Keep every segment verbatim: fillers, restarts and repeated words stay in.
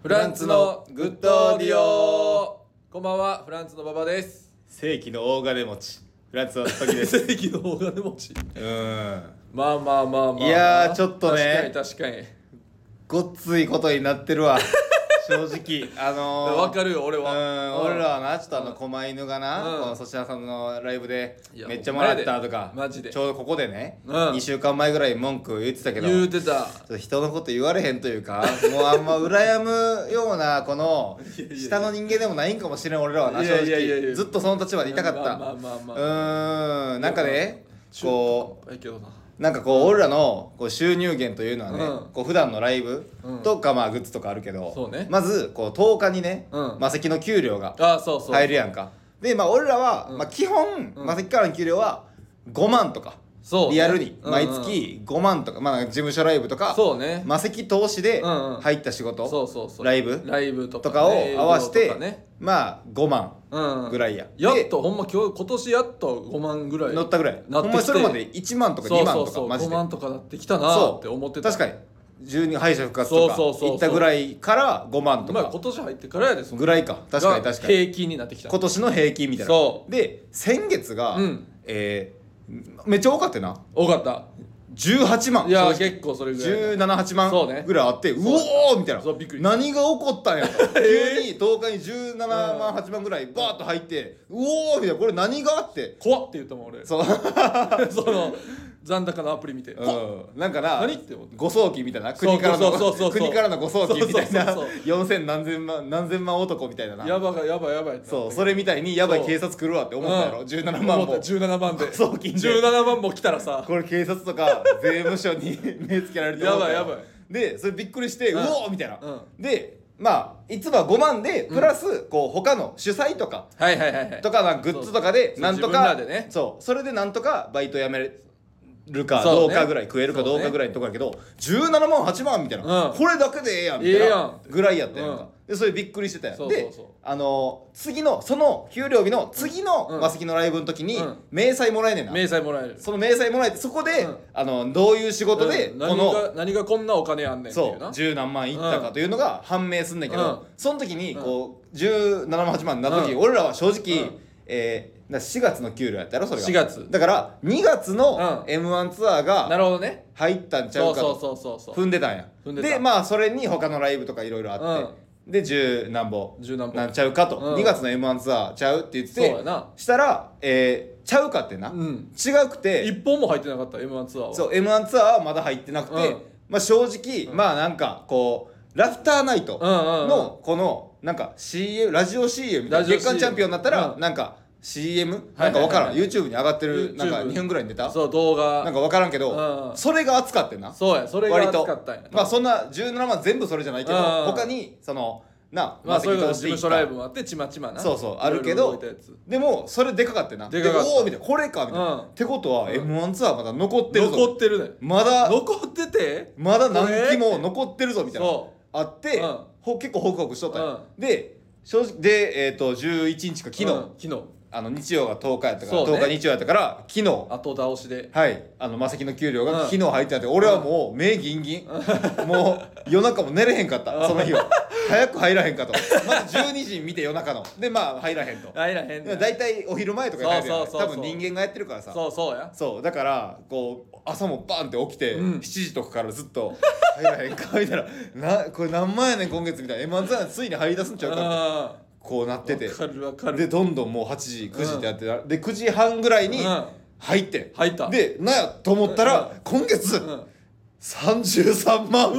フランツのグッドオーディオ。こんばんは、フランツの馬場です。 世紀の大金持ちフランツの時です世紀の大金持ち。 うんまあまあまあまあ、まあ、 いやーちょっとね確かに確かにごっついことになってるわ正直あのー、 わかるよ俺は。 うん俺らはなちょっとあのうん狛犬がな、 うんこの粗品さんのライブでいやめっちゃもらったとかマジでちょうどここでね、 うんにしゅうかんまえぐらい文句言ってたけど言うてた。 ちょっと人のこと言われへんというかもうあんま羨むようなこのいやいやいや下の人間でもないんかもしれん俺らはないや正いやいやいや直ずっとその立場でいたかったまあまあまあまあ、 うーんなんかねこううけどな。 なんかこう俺らのこう収入源というのはね、 うんこう普段のライブとかまあグッズとかあるけど、 そうねまずこうとおかにね、 うんマセキの給料があ、そうそう入るやんか。でまあ俺らは、 うんまあ、基本、 うんマセキからの給料はごまんとか、 そうねリアルにうんうん毎月ごまんとか、まあ、事務所ライブとかそうねマセキ投資でうんうん入った仕事、 そうそうそうライブライブとか、ね、 とかを合わせて、 営業とかね、 まあごまうんんぐらいや、 やでっとほんま今日今年やっとごまんぐらい乗ったぐらいなってきて、 ほんまにそれまでいちまんとかにまんとかそうそうそうマジでごまんとかなってきたなーって思ってた。 確かにじゅうに敗者復活とかそうそうそうそういったぐらいからごまんとまあか今年入ってからやでそのぐらいか確かに確かに平均になってきた。 今年の平均みたいなそで先月が、 うんえーめっちゃ多かったよな多かった。 じゅうはちまんいや正直結構それぐらいじゅうなな、はちまそうねんぐらいあってうそうおーみたいなそうびっくり何が起こったんやと急にとおかにじゅうななまんはちまんぐらいバーッと入ってうおーみたいなこれ何があって怖っって言ったもん俺。 そうその残高のアプリ見て怖っうんなんかな何って思って誤送金みたいな国からのそうそうそうそう国からの誤送金みたいなそうそうそうよんせん何千万何千万男みたいななやばがやばいやばいってなってそうそれみたいにやばいそう警察来るわって思ったやろ、 うんじゅうななまんも思ったじゅうななまんで誤送金でじゅうななまんも来たらさこれ警察とか税務署に目つけられると思ったよやばいやばでそれびっくりして、ううんおーみたいな、 うでまあいつもはごまんでプラス、こう他の主催とかはいはいはいはいとか、まあ、グッズとかでそうなんと自分らかでねそうそれでなんとかバイト辞めるかそうねどうかぐらい食えるかどうかぐらいのとこやけど、じゅうななまんはちまんみたいな、 うんこれだけでええやんみたいなええやんぐらいやったやんか、でそれびっくりしてたやんそうそうそうであの次のその給料日の次のうんマセキのライブの時に、 うん明細もらえねえな明細もらえる。 その明細もらえてそこで、 うんあのどういう仕事で、 うんこの何が何がこんなお金あんねんっていな。 そうう十何万いったかというのが判明すんだけど、 うんその時にこうじゅうななまんはちまんになった時、 うん俺らは正直、 うんえー、だからしがつの給料やったやろそれがしがつだからにがつのうんエムワン ツアーながるほどね。 入ったんちゃそううかとそうそうそうそう。 踏んでたんや踏んでたでまあそれに他のライブとかいろいろあって、で十何本十何本なんちゃうかと、 うんにがつの エムワン ツアーちゃうって言ってそうやなしたら、えー、ちゃうかってな、 うん違くて一本も入ってなかった エムワン ツアーは。 そう エムワン ツアーはまだ入ってなくて、 うんまあ正直、まあなんかこうラフターナイトうんうんうんのこのなんか シーエム ラジオ シーエムみたいなラジオ月間チャンピオンになったらうんなんか シーエムはないんか分からん、 はいはいはい YouTube に上がってるなんか YouTube にふんぐらいに出たそう動画なんか分からんけど、 うんうんそれが熱かってんなそうやそれが割と熱かったんやな。 まあそんなじゅうななまん全部それじゃないけど、 うん他にそのなまあそういうのマセキ投資で行った事務所ライブもあってちまちまな。 そうそうあるけいろいろど動いたやつでもそれでかかってんなでかかったおおみたいなこれかみたいな、 うんってことは、 うんエムワン ツアーまだ残ってるぞ残ってるね。 まだ残っててまだ何期も残ってるぞみたいなそあって、 うんほ結構ホクホクしとったんよ、 うで正直で、えー、とじゅういちにちか昨日、 うん昨日あの日曜がとおかやったから、 そうねとおか日曜やったから昨日後倒しで。 はいあのマセキの給料がうん昨日入ってなって、俺はもう目ギンギン、もう夜中も寝れへんかったその日は早く入らへんかとまずじゅうにじに見て夜中のでまあ入らへんと入らへんねん。 だいたいお昼前とかに入るやんそうそうそうそう多分人間がやってるからさそうそうや。 そうだからこう朝もバンって起きて、 うんしちじとかからずっと「入らへんか」みたいなな「これ何万やねん今月」みたいな エムワン ツアーついに入り出すんちゃうかってあこうなっててわかるわかる。 でどんどんもうはちじくじってやってた、でくじはんぐらいにうん入って、 入ったでなんやと思ったら、 うん今月、 うんさんじゅうさんまんう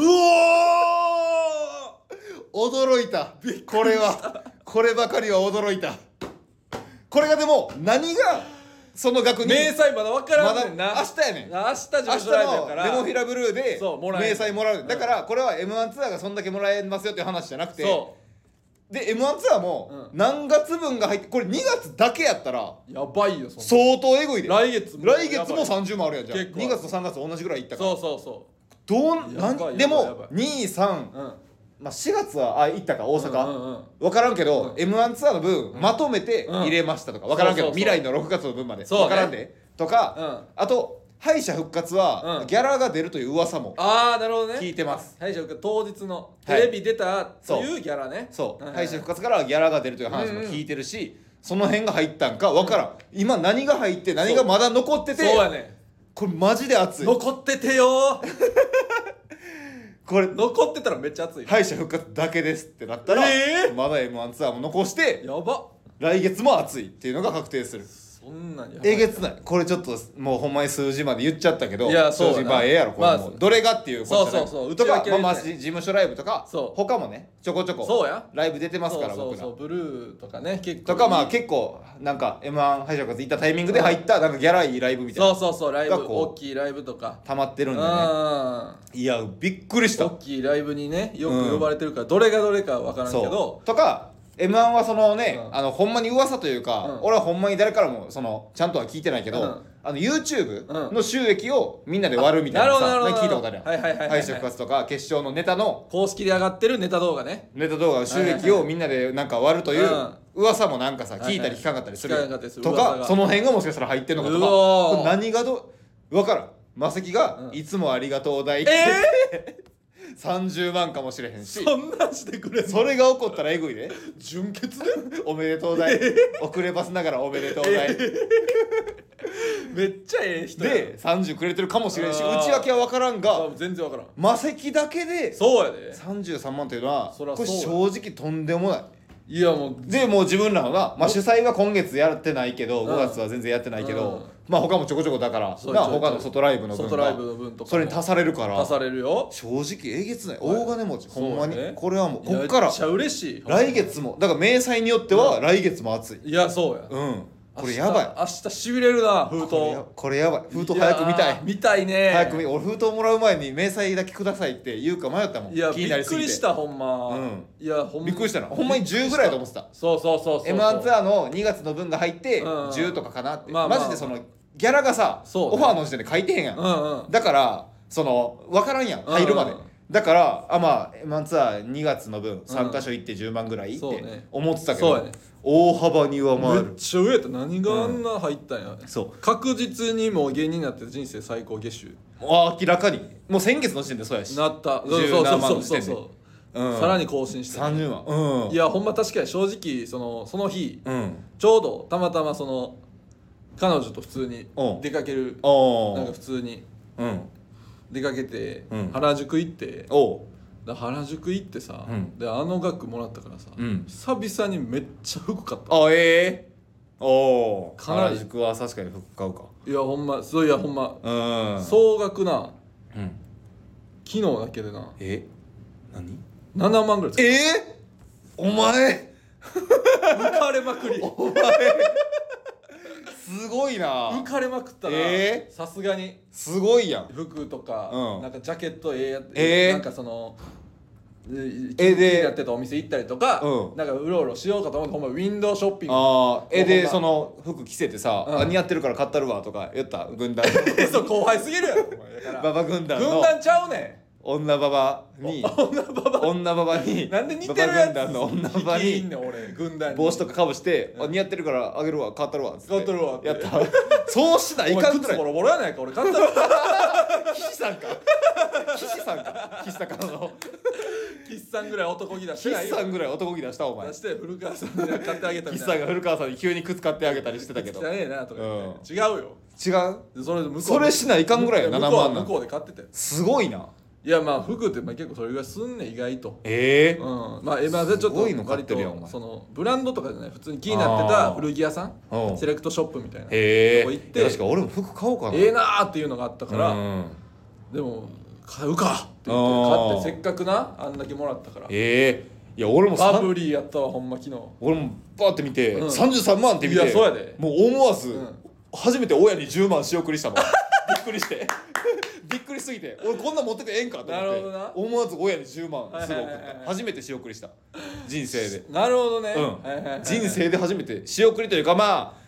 おー驚いたこれはこればかりは驚いたこれがでも何がその額に明細まだ分からまだんねんな。 明日やねん明日事明日務所ライブやから。 のレモンフィラブルーでそうもらえる明細もらうだからこれは エムワン ツアーがそんだけもらえますよっていう話じゃなくてそで エムワン ツアーもうん何月分が入ってこれにがつだけやったらう。やばいよそんな。 相当エグいで来月も来月もさんじゅうまんあるやんじゃん結構にがつとさんがつ同じぐらいいったからそうそうそどうやばいやばい何でやばもいにさんう。うん。 まあしがつはあ行ったか大うんうん阪うん分からんけど、 うんエムワン ツアーの分まとめて入れましたとか分からんけどそうそうそう未来のろくがつの分までそうね分からんでとか、 うんあと敗者復活は、 うんギャラが出るという噂もああなるほどね聞いてます。 敗者復活当日のはいテレビ出たというギャラね、 そう、 はいはいはい敗者復活からはギャラが出るという話も聞いてるし、その辺が入ったんか分からん、今何が入って何がまだ残ってて、 そうやねこれマジで熱い。 残っててよーこれ残ってたらめっちゃ熱い敗者復活だけですってなったら、 えーまだ エムワン ツアーも残してやば来月も熱いっていうのが確定する。 そんなんやばいえげつない。これちょっともうほんまに数字まで言っちゃったけど、 いやそうやな数字まあええやろこれもう、 まあどれがっていうことじゃないそうそうそうとか、 内訳はまあまあ言うて事務所ライブとかそう他もねちょこちょこそうやライブ出てますからそう僕らそうそうブルーとかね結構とかまあ結構なんか エムワン 敗者復活行ったタイミングで入ったなんかギャラいいライブみたいなそうそうそうライブがこう大きいライブとか溜まってるんでね。 あいやびっくりした。 大きいライブにねよく呼ばれてるから、どれがどれかは分からんけそどうとか エムワン はそのね、 うんあのほんまに噂というか、 うん俺はほんまに誰からもそのちゃんとは聞いてないけど、 うんあの YouTube の収益をみんなで割るみたいなさ、 なるほどなるほど聞いたことあるやん。 はいはいはいはい敗者復活とか決勝のネタの公式で上がってるネタ動画ねネタ動画の収益をみんなでなんか割るといううん噂もなんかさはいはい聞いたり聞かなかったりするやん聞かなかったりすると噂がかその辺がもしかしたら入ってんのかとかうわーこれ何がど分からん。マセキがうんいつもありがとう代ってえさんじゅうまんかもしれへんしー、そんなんしてくれんのそれが起こったらえぐいで純潔でおめでとう代遅ればせながらおめでとう代めっちゃええ人やでさんじゅうくれてるかもしれんしあー内訳は分からんがあ全然分からんマセキだけでそうやでさんじゅうさんまんというのはこれそらそうや正直とんでもないいやもうでもう自分らのな、まあ、主催は今月やってないけどうんごがつは全然やってないけど、 うんまあ他もちょこちょこだからそうなちょいちょい他の外ライブの分外ライブがの分とかもそれに足されるから足されるよ正直えげつないはい大金持ちほんまにそうねこれはもうこっからめっちゃ嬉しい来月もだから明細によっては来月も熱いいやそうやうんこれやばい明日明日しびれるな封筒これやこれやばい封筒早く見たいやー見たいね早く見俺封筒もらう前に明細だけくださいって言うか迷ったもんいや気びっくりになりすぎてしたほんま、 うんいやほんびっくりしたなほんまにじゅうぐらいだと思ってたそうそうそうそうエムワン ツアーのにがつの分が入ってうんじゅうとかかなって、 まあまあマジでそのギャラがさ、 そうねオファーの時点で書いてへんやん、 うんうんだからその分からんやん入るまで、 うんうんだからあまあ エムワン ツアーにがつの分さんかしょ行ってじゅうまんぐらいってそうね思ってたけど、 そうやね大幅に上回めっるちゃ上やった何があんな入ったんや、 そう確実にもう芸人になって人生最高月収あ明らかにもう先月の時点でそうやしなった十何万の時点でそうそううんさらに更新してさんじゅうまんうんいやほんま確かに正直そのその日うんちょうどたまたまその彼女と普通にうん出かけるおなんか普通にうん出かけて、 うん原宿行っておうだ原宿行ってさ、 うんであの額もらったからさ、 うん久々にめっちゃ服買ったあええおおかなり原宿は確かに服買うかいやほんまそういやほんま、 うん総額なうん昨日だけでなえ何ななまんぐらい使っええお前た浮かれまくりお前すごいな浮かれまくったなえさすがにすごいやん服とか、 うんなんかジャケットええやつ、 えーなんかそのええでやってたお店行ったりとか、 うんなんかうろうろしようかと思ってほんまウィンドウショッピングああえほんまでその服着せてさ、 うんあ似合ってるから買ったるわとか言った軍団えそう後輩すぎるやろお前だからババ軍団の軍団ちゃうね女ババにん女ババ女ババになんで似てるやつババ軍団の女ババに引きいんねん俺軍団に帽子とかかぶして、あ似合ってるからあげるわ買ったるわっつって買ったるわってやったそうしないお前かんくらい靴ボロボロやないか俺買ったろ岸さんか岸さんか岸高野の岸さんぐらい男気出してないよ岸さんぐらい男気出したお前出して古川さんに買ってあげたみ岸たいなさんが古川さんに急に靴買ってあげたりしてたけど汚ねえなとか言って、違うよ違うでそれで向こうそれしないかんぐらいよ向こうななまんなん向こうで買っててすごいないやまあ服ってまあ結構それぐらいすんねん意外とええうんまあえまあちょっとすごいの買って割とるやんお前そのブランドとかじゃない普通に気になってた古着屋さんうんセレクトショップみたいなへえとこ行って確か俺も服買おうかなええなーっていうのがあったから、 うんでも買うかって言ってあー買ってせっかくなあんだけもらったからええいや俺もさバブリーやったわほんま昨日俺もバーって見て、 うんさんじゅうさんまんって見ていやそうやでもう思わず、 うん初めて親にじゅうまん仕送りしたのびっくりしてびっくりすぎて俺こんなん持っててええんかと思ってなるほどな思わず親にじゅうまんすぐ送っはいはいはいはいた初めて仕送りした人生でなるほどね、 うんはいはいはいはい人生で初めて仕送りというかまあ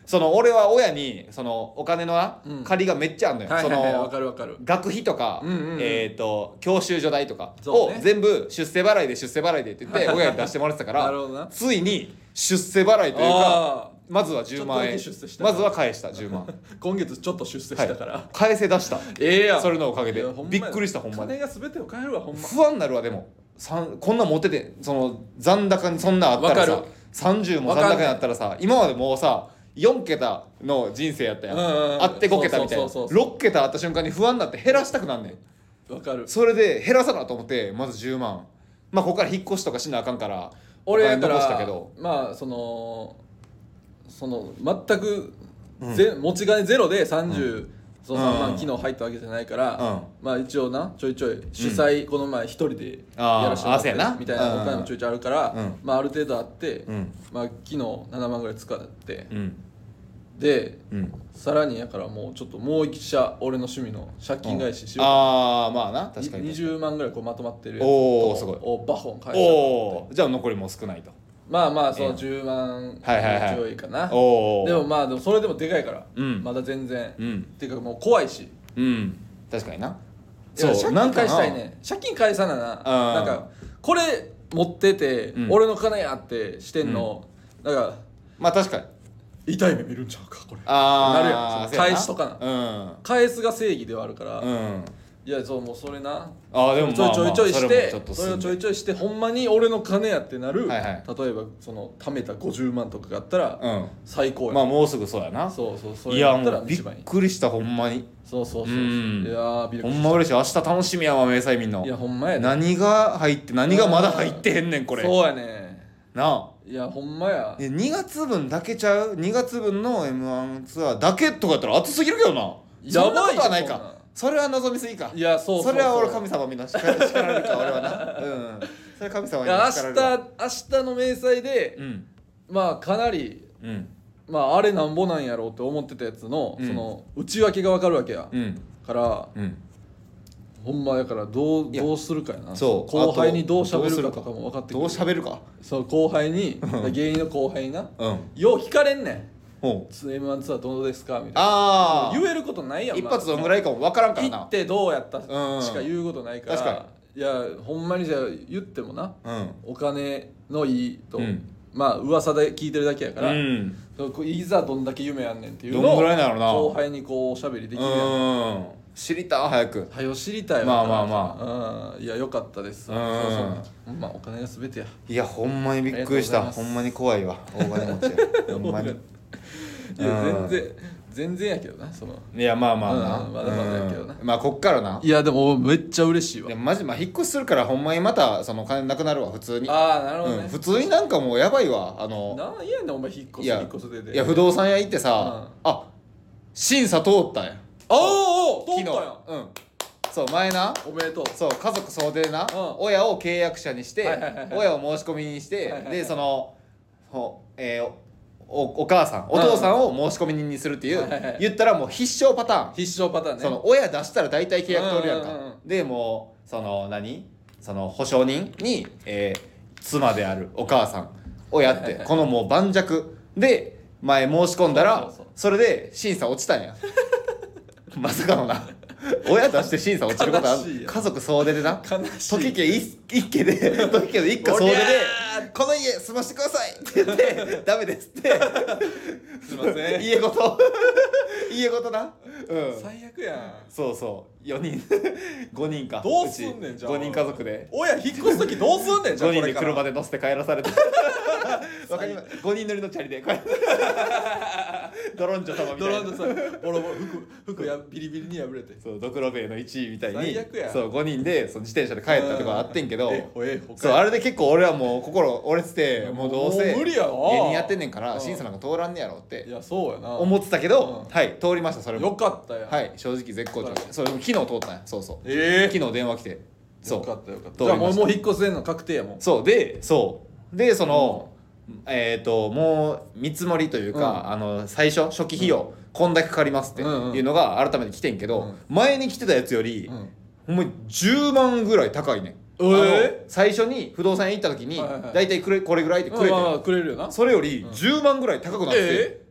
その俺は親にそのお金のな、 うん借りがめっちゃあんのよ、 はいはいはい、わそのかるわかる。 学費とか、 うんうんうんえっ、と教習所代とかをそうね全部出世払いで出世払いでって言って親に出してもらってたからなるほどな。 ついに出世払いというかあまずはじゅうまん円ちょっとだけ出世したまずは返したじゅうまんあ、今月ちょっと出世したから。 はい、返せ出したええやん。 それのおかげでいやほんまやびっくりしたほんまに金が全てを変えるわ、ほんま。 不安になるわでもさんこんなん持っててその残高にそんなんあったらさわかるさんじゅうも残高になったらさ今までもうさよん桁の人生やったやん、 うんうんうんあってご桁みたいなそうそうそうそうろっ桁あった瞬間に不安になって減らしたくなんねん。 わかる。 それで減らさなと思ってまずじゅうまん、まあここから引っ越しとかしなあかんから俺やかお金残したらけどまあそのその全くぜ、持ち金ゼロでさんじゅう、そのさんまん昨日入ったわけじゃないから、 うんまあ一応なちょいちょい主催この前一人であーやらせてもらってあそうやなみたいなお金もちょいちょいあるから、 うんまあある程度あって、 うんまあ昨日ななまんぐらい使って、 うんでうんさらにやからもうちょっともう一社俺の趣味の借金返ししようかああまあな確かににじゅうまんぐらいこうまとまってるやつとおーすごいをバホン返したおおじゃあ残りも少ないとまあまあそええのじゅうまんはいはいはいちょいかな、 おおでもまあでもそれでもでかいから、 うんまだ全然、 うんっていうかもう怖いしうん確かになそう借金返したいなね借金返さななあーなんかこれ持ってて、 うん俺の金やってしてんの、なんかまあ確かに痛い目見るんちゃうかこれああなるやんその返しとかな返すが正義ではあるから、 うんうんいやそうもうそれなあーでもちょいちょいちょいしまあまあてそれもちょっとそれをちょいいちょいしてほんまに俺の金やってなる、 はいはい例えばその貯めたごじゅうまんとかがあったら、 うん最高や、 まあもうすぐそうやなそうそうそれいやだったらもうびっ一番いいくりしたほんまにそうそうそうそううんいやービルほんま嬉しい明日楽しみやわ明細見んのいやほんまやで何が入って何がまだ入ってへんねんこれそうやねなあいやほんまやえにがつぶんだけちゃうにがつぶんの エムワン ツアーだけとかやったら熱すぎるけどなやばいよそんなことはないかそんなんそれは望みすぎかいやそうそうそうそれは俺神様みんな叱ら叱られるか俺はなうんそれは神様にいや叱られるわ明日明日の明細で、 うんまあかなりうんまああれなんぼなんやろうって思ってたやつの、 うんその内訳が分かるわけや、 うんからうんほんまやからどういやどうするかやなそう後輩にどうあと喋るかとかも分かってくるどう喋るかそう後輩に芸人の後輩になうんよう聞かれんねんほうエムワン ツアーどうですかみたいなああ言えることないやん一発どんぐらいかも分からんからな行ってどうやったしうんか言うことないから、 確かいやほんまにじゃあ言ってもなうんお金のいいと、 うんまあ噂で聞いてるだけやから、 うんそういざどんだけ夢あんねんっていうのをどんぐらいなのな後輩にこうおしゃべりできるやんうん知りた早くはよ知りたいわまあまあまあ、うん、いやよかったですうんそうそうほんまお金が全てやいやほんまにびっくりしたありがとうございますほんまに怖いわ大金持ちやほんまにいやうん全然全然やけどなそのいやまあまあな、 うんまだまだやけどなうんまあこっからないやでもめっちゃ嬉しいわでもマジまあ引っ越しするからほんまにまたその金なくなるわ普通にああなるほどね、 うん、普通になんかもうやばいわあのなんやねんお前引っ越すいや引っ越すででいや不動産屋行ってさ、あ審査通ったんやああ通昨日ったやんうんそう前なおめでとうそう家族総出でな、 うん親を契約者にして、 はいはいはいはい親を申し込みにして、 はいはいはいでそのほえーおお母さんお父さんを申し込み人にするっていう、 はいはいはい言ったらもう必勝パターン、 必勝パターンねその親出したら大体契約通るやんか、 うんうんうんでもうその何その保証人に、えー妻であるお母さんをやってこのもう盤石で前申し込んだらそうそうそうそれで審査落ちたんやまさかのな親出して審査落ちることあ悲しいやんる家族総出でな悲しい時家一一家で時家で一家総出でおりゃ 「この家住ましてください」って言って「ダメです」ってすいません家ごと家ごとなうん最悪やんそうそうよにんごにんかどうすんねんちじゃあごにん家族で親引っ越す時どうすんねんじゃあごにんでこれから車で乗せて帰らされてわかりますごにん乗りのチャリでこうやってドロンジョ様みたいなドランドさボロボロ服服やビリビリに破れてそうドクロベイのいちいみたいに最悪やそうごにんでその自転車で帰ったとかあってんけどえほえほそうあれで結構俺はもう心折れててもうどうせもう無理やな芸人やってんねんからうん審査なんか通らんねやろっていやそうやな思ってたけどうんはい通りましたそれもよかったやんはい正直絶好調よかったそれも昨日通ったんやそうそうええ昨日電話来てそうよかったよかっ通たじゃあもうりましたもう引っ越せんの確定やもんそうでそうでその、えっ、ともう見積もりというか、 うんあの最初初期費用、こんだけかかりますっていうのが改めて来てんけど、 うん前に来てたやつより、 うんほんまにじゅうまんぐらい高いねん、 えーあの最初に不動産屋行った時に、 はいはいはい大体くれこれぐらいってくれて、 まあまあくれるよなそれよりじゅうまんぐらい高くなって、 え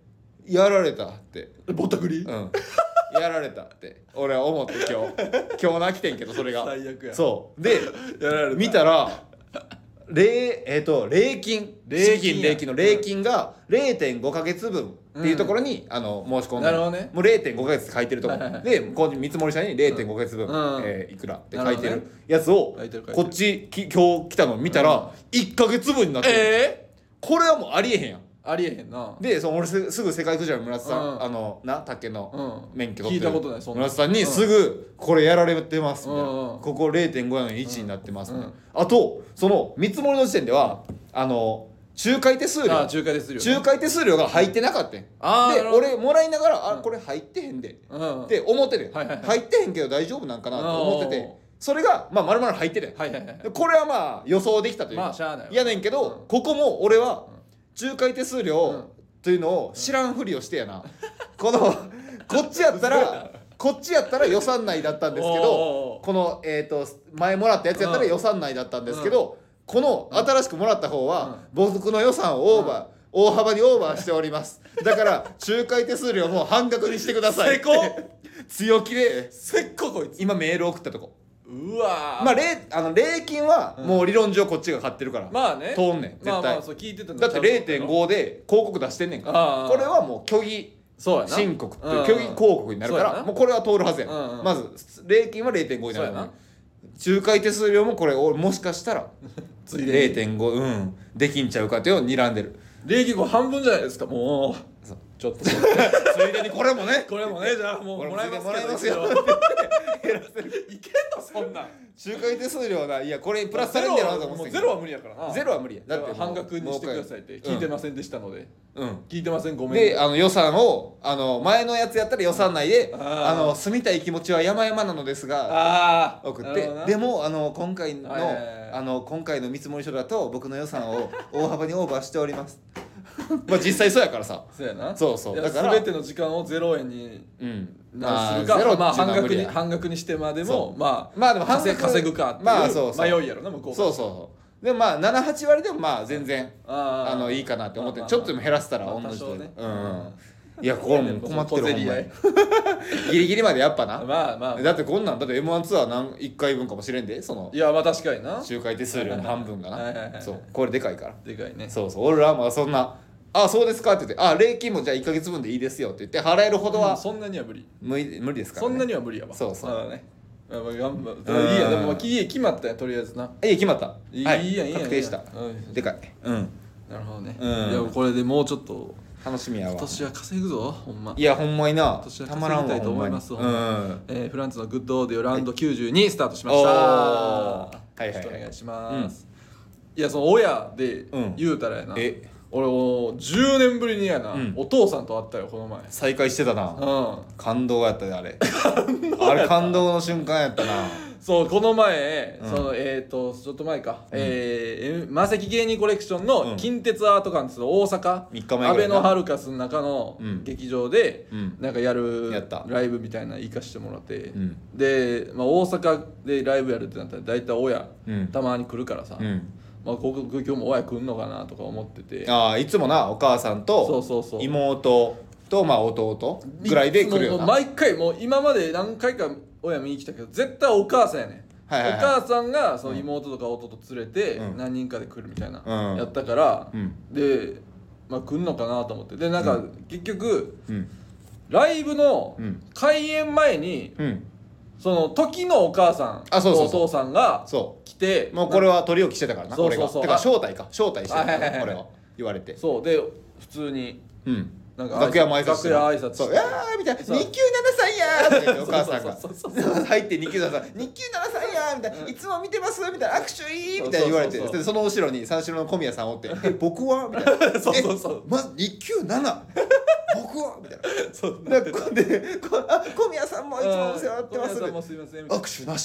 やられたってぼったくり、 うんやられたって俺は思って今日今日な来てんけどそれが最悪やそうでやられた見たら礼えっ、ー、と礼金礼金や礼金の礼金が れいてんご ヶ月分っていうところに、うん、あの申し込んでなるほどねもう れいてんご ヶ月って書いてるところ、はいはいはい、でこう見積もり者に れいてんご ヶ月分、 うんえー、いくらって書いてるやつを、 ね、 こっちき今日来たの見たら、うん、いっかげつぶんになってる、 えー、これはもうありえへんやんありえへんなでその俺すすぐ世界クジラの村瀬さん、うん、あのな竹の免許取ってる、うん、聞いたことないそんな村瀬さんにすぐこれやられてますみたいな、うん、ここ れいてんご やのにいちになってますみたいな、うん、あとその見積もりの時点ではあの仲介手数料仲介手数料、ね、 仲介手数料が入ってなかったん、うん、で俺もらいながら、うん、あこれ入ってへんで、うん、って思ってて、はいはいはい、入ってへんけど大丈夫なんかなと思っててそれがまあ丸々入ってて、はいはいはい、これはまあ予想できたというか、まあ、しゃあないやねんけど、うん、ここも俺は仲介手数料というのを知らんふりをしてやな、うん、このこっちやったらこっちやったら予算内だったんですけどこの、えー、と前もらったやつやったら予算内だったんですけど、うん、この新しくもらった方は僕の予算をオーバー、うん、大幅にオーバーしておりますだから仲介手数料も半額にしてくださいって強気でせっここいつ今メール送ったとこうわまあ、礼あの礼金はもう理論上こっちが買ってるから、 うん、まあね通んねん絶対、まあまあそう聞いてただって れいてんご で広告出してんねんからこれはもう虚偽申告っていう虚偽広告になるからもうこれは通るはずや、うんうん、まず礼金は れいてんご になるのに仲介手数料もこれもしかしたら れいてんご うんできんちゃうかっていうのを睨んでる礼金半分じゃないですかもうちょっとついでにこれもねこれもねじゃあもうもらいますよ減らせるいけんのそんなん仲介手数料ないやこれプラスされるんやろなと思ってゼロは無理やからなゼロは無理やだって半額にしてくださいって聞いてませんでしたのでうん聞いてませんごめんであの予算をあの前のやつやったら予算内であの住みたい気持ちは山々なのですが送ってでもあの今回のあの今回の見積書だと僕の予算を大幅にオーバーしておりますまあ実際そうやからさそうやなそうそうだから全ての時間をゼロえんになるか、 ゼロまあ半額に半額にしてまでもまあまあでも半額稼ぐかっていうまあそうそう迷いやろな向こうそうそうそうでもまあななはち割でもまあ全然あのいいかなって思ってちょっとでも減らせたら同じとねうんいやこれも困ってるほんまにギリギリまでやっぱなまあまあだってこんなんだって エムワン ツアー何いっかいぶんかもしれんでそのいやまあ確かにな仲介手数料の半分がなそうこれでかいからでかいねそうそう俺らはまあそんなあそうですかって言ってあ礼金もじゃあいっかげつぶんでいいですよって言って払えるほどは、 うん、そんなには無理無理無理ですからねそんなには無理やわそうそうまあねまあ頑張っていいやでも家決まったよとりあえずな家決まったいいやいいや確定したでかいうんなるほどねうんいやこれでもうちょっと楽しみやわ今年は稼ぐぞほんまいやほんまにな今年は稼ぎたいと思いますわうん、 えー、フランツのグッドオーディオラウンドきゅうじゅうにスタートしましたはいはいはいお願いします、うん、いやその親で言うたらやな、うん、え俺もじゅうねんぶりにやな、うん、お父さんと会ったよこの前再会してたな、 うん、 感動やったであれあれ感動の瞬間やったなそうこの前、 うん、 そのえっ、ー、とちょっと前か、うん、えー、マセキ芸人コレクションの近鉄アート館って大阪、 みっかまえアベノハルカスの中の劇場で、 うん、 なんかやるやったライブみたいなの行かしてもらって、 うん、 で、まあ、大阪でライブやるってなったら大体親、 うん、 たまに来るからさ、 うんまあ、ここ今日も親来んのかなとか思っててああいつもなお母さんとそうそうそう妹とまあ弟ぐらいで来るよな毎回もう今まで何回か親見に来たけど絶対お母さんやねん、はいはいはい、お母さんがその妹とか弟連れて何人かで来るみたいな、うん、やったから、うん、で、まあ、来んのかなと思ってでなんか、うん、結局、うん、ライブの開演前に、うん、その時のお母さんとお父さんが来てもうこれは取り置きしてたからなそうそうそうてか招待か招待してたからこれは言われてそうで普通にうんなんか楽屋も挨拶して楽屋挨拶してそう「やー」みたいな「にきゅうななさんやー」って言ってお母さんが入ってにきゅうななさん「にきゅうななさんやー」みたいな「いつも見てます」みたいな「握手いい」みたいな言われてでその後ろに三四郎の小宮さんおって「え僕は?」みたいなそうそうそうまずにきゅうなな僕はみたいなそうでこでこあ小宮さんもいつもお世話になってます小宮さんもすいません握手なし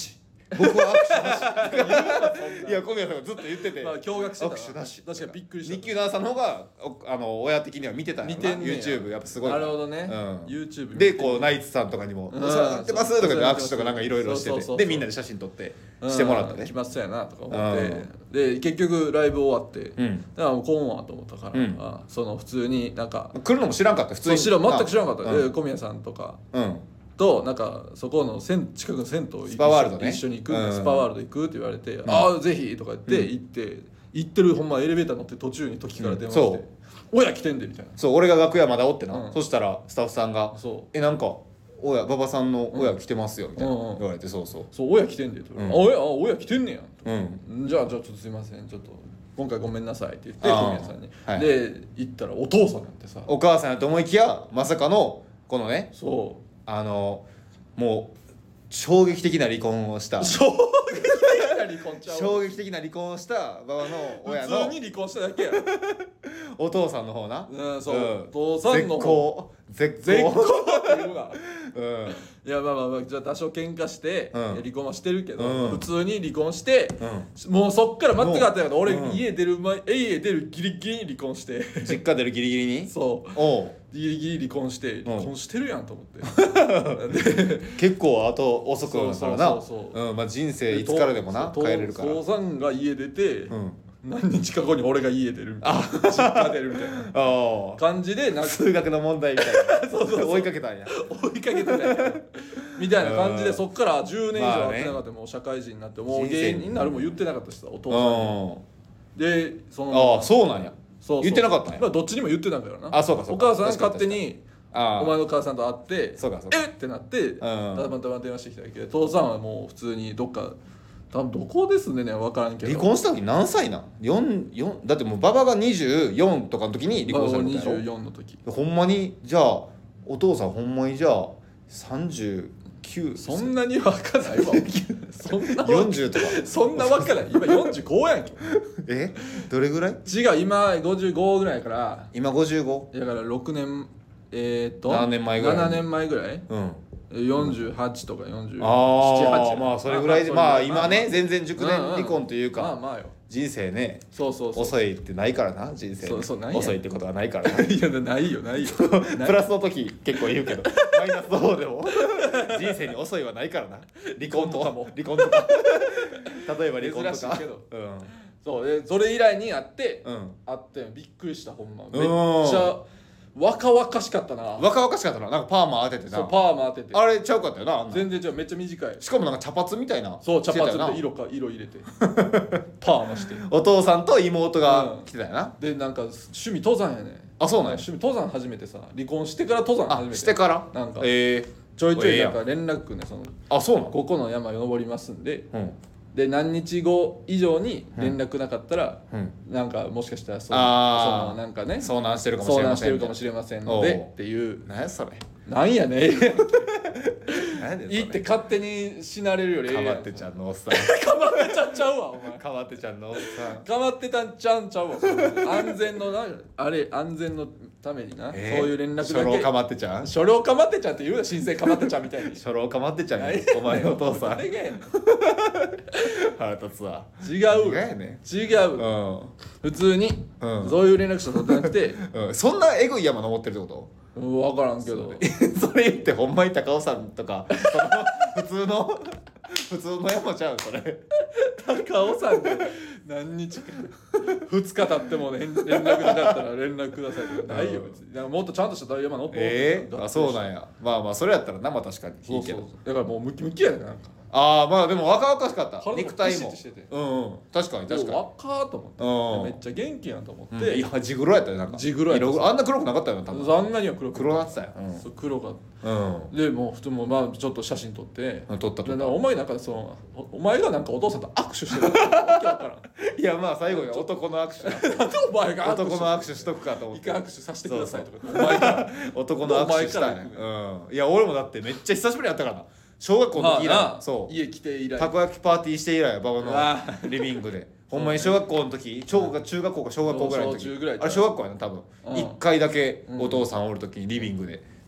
僕は握手なしいや小宮さんがずっと言ってて、 まあ、驚愕してた握手なし確かにびっくりした日給なさんの方があの親的には見てたんやろな。 YouTube やっぱすごいなるほどね、 うん、 YouTube でこうナイツさんとかにも「お世話になってます」とかで握手とかなんかいろいろしてて、でみんなで写真撮ってしてもらったね。 来ますやなとか思って、で結局ライブ終わって、うん、だからもう来んわと思ったから、うん、あその普通になんか来るのも知らんかった。普通に全く知らんかった、うん、で小宮さんとか、うんとなんかそこの近くの銭湯スパワールドね、 一緒に行く、うん、スパワールド行くって言われて、うん、ああぜひとか言って行って、うん、行ってるほんまエレベーター乗って途中に時から電話して、うん、親来てんでみたいな。 そう俺が楽屋まだおってな、うん、そしたらスタッフさんが 「 えなんか親馬場さんの親来てますよ」みたいな言われて、そうそうそう親来てんでと、うん、あ親あ親来てんねやと、うん、じゃあじゃあちょっとすいませんちょっと今回ごめんなさいって言って小宮さんに、はい、で行ったらお父さんなんてさお母さんやと思いきやまさかのこのねそうあのもう衝撃的な離婚をした衝撃的な離婚ちゃう衝撃的な離婚をした馬場の親の普通に離婚しただけやお父さんの方な、 うんそう、うん、お父さんの方絶好絶好っていうわうん、 いやまあまあまあじゃあ多少喧嘩して、うん、離婚はしてるけど、うん、普通に離婚して、うん、もうそっから全くあったから俺、うん、家出る前家出るギリギリに離婚して実家出るギリギリにそうおうギリギリ離婚して離婚してるやんと思って結構後遅くだからなそうそうそう、うんまあ、人生いつからでもな変えれるから父さんが家出て、うん何日か後に俺が家出るみたいな実家出るみたいな感じでなんか数学の問題みたいなそうそうそう追いかけたんや追いかけてたんやみたいな感じでそっからじゅうねん以上会ってなかった、もう社会人になってもう芸人になるも言ってなかったしさお父さんにでそのああそうなんやそうそう言ってなかったんや、 まあ、どっちにも言ってたんだよなあそうかそうかお母さん勝手にお前の母さんと会ってそうかそうかえってなってたまたま電話してきたけど父さんはもう普通にどっか多分どこですんでね分からんけど離婚した時何歳なんよんよんだってもう馬場がにじゅうよんとかの時に離婚したんだよにじゅうよんの時ほんまにじゃあお父さんほんまにじゃあさんじゅうきゅうそんなに分かんないわそんなよんじゅうとかそんな分かんない今よんじゅうごやんけえどれぐらい違う今ごじゅうごぐらいやから今ごじゅうごだからろくねんえー、っとななねんまえぐらいななねんまえぐらいうんよんじゅうはちとかよんじゅうなな、 はちまあそれぐらいでまあ今ね全然熟年離婚というかまあまあよ人生ねそうそうそう遅いってないからな人生そうそうない遅いってことはないからないやないよないよプラスの時結構言うけどマイナスの方でも人生に遅いはないからな離婚とかも離婚とか例えば離婚とか珍しいけど、うん、そうでそれ以来に会って、うん、会ってびっくりしたほんまめっちゃ若々しかったな若々しかったななんかパーマ当ててなそうパーマ当ててあれちゃうかったよな全然違うめっちゃ短いしかもなんか茶髪みたいなそう茶髪で色か色入れてパーマしてお父さんと妹が来てたよな、 うん、でなんか趣味登山やねあそうなんや趣味登山始めてさ離婚してから登山始めてあしてからなんかええちょいちょいなんか連絡ねそのあそうなのここの山登りますんで、うんで何日後以上に連絡なかったら、うん、なんかもしかしたらそのあそのなんかね遭難してるかもしれません遭難してるかもしれませんのでっていう何やそれなんやね何やねんいいって勝手に死なれるよりかまってちゃんのおっさんかまってちゃんちゃうわお前かまってちゃんのおっさんかまってたんちゃんちゃうわ安全のなあれ安全のためにな、えー、そういう連絡だけ初老かまってちゃん初老かまってちゃんって言うな新生かまってちゃんみたいに初老かまってちゃんお前のお父さん誰がやねん腹立つわ違う違うやね違う、うん、普通に、うん、そういう連絡したことなくて、 うん、そんなエグい山登ってるってことうん、分からんけどそれ言ってほんまに高尾山とか普通の普通の山ちゃうそれ高尾山で何日かふつか経っても、ね、連絡なかったら連絡くださいとかないよ別になんかもっとちゃんとした山登ってえー、あそうなんやまあまあそれやったら生確かにいいけどそうそうだからもうムキムキやねなんかああまあでも若々しかった肉体もしててうんうん確かに確かに若ーと思って、うん、めっちゃ元気やんと思って、 うん、いや地黒やったよなんか地黒やったあんな黒くなかったよな多分あんなには黒く黒なってたよ、 うん、そう黒が、 うん、 でもう普通もまあちょっと写真撮って、 うん、撮った撮ったお前なんかそのお前がなんかお父さんと握手してるわけわからんいやまあ最後に男の握手なんでお前が男の握手しとくかと思って一回握手させてくださいとかお前から男の握手したい、うん、いや俺もだってめっちゃ久しぶりやったからな小学校の時以来そう家来て以来たこ焼きパーティーして以来馬場のリビングでほんまに小学校の時小学中学校か小学校ぐらいの時あれ小学校やな多分いっかいだけお父さんおる時にリビングで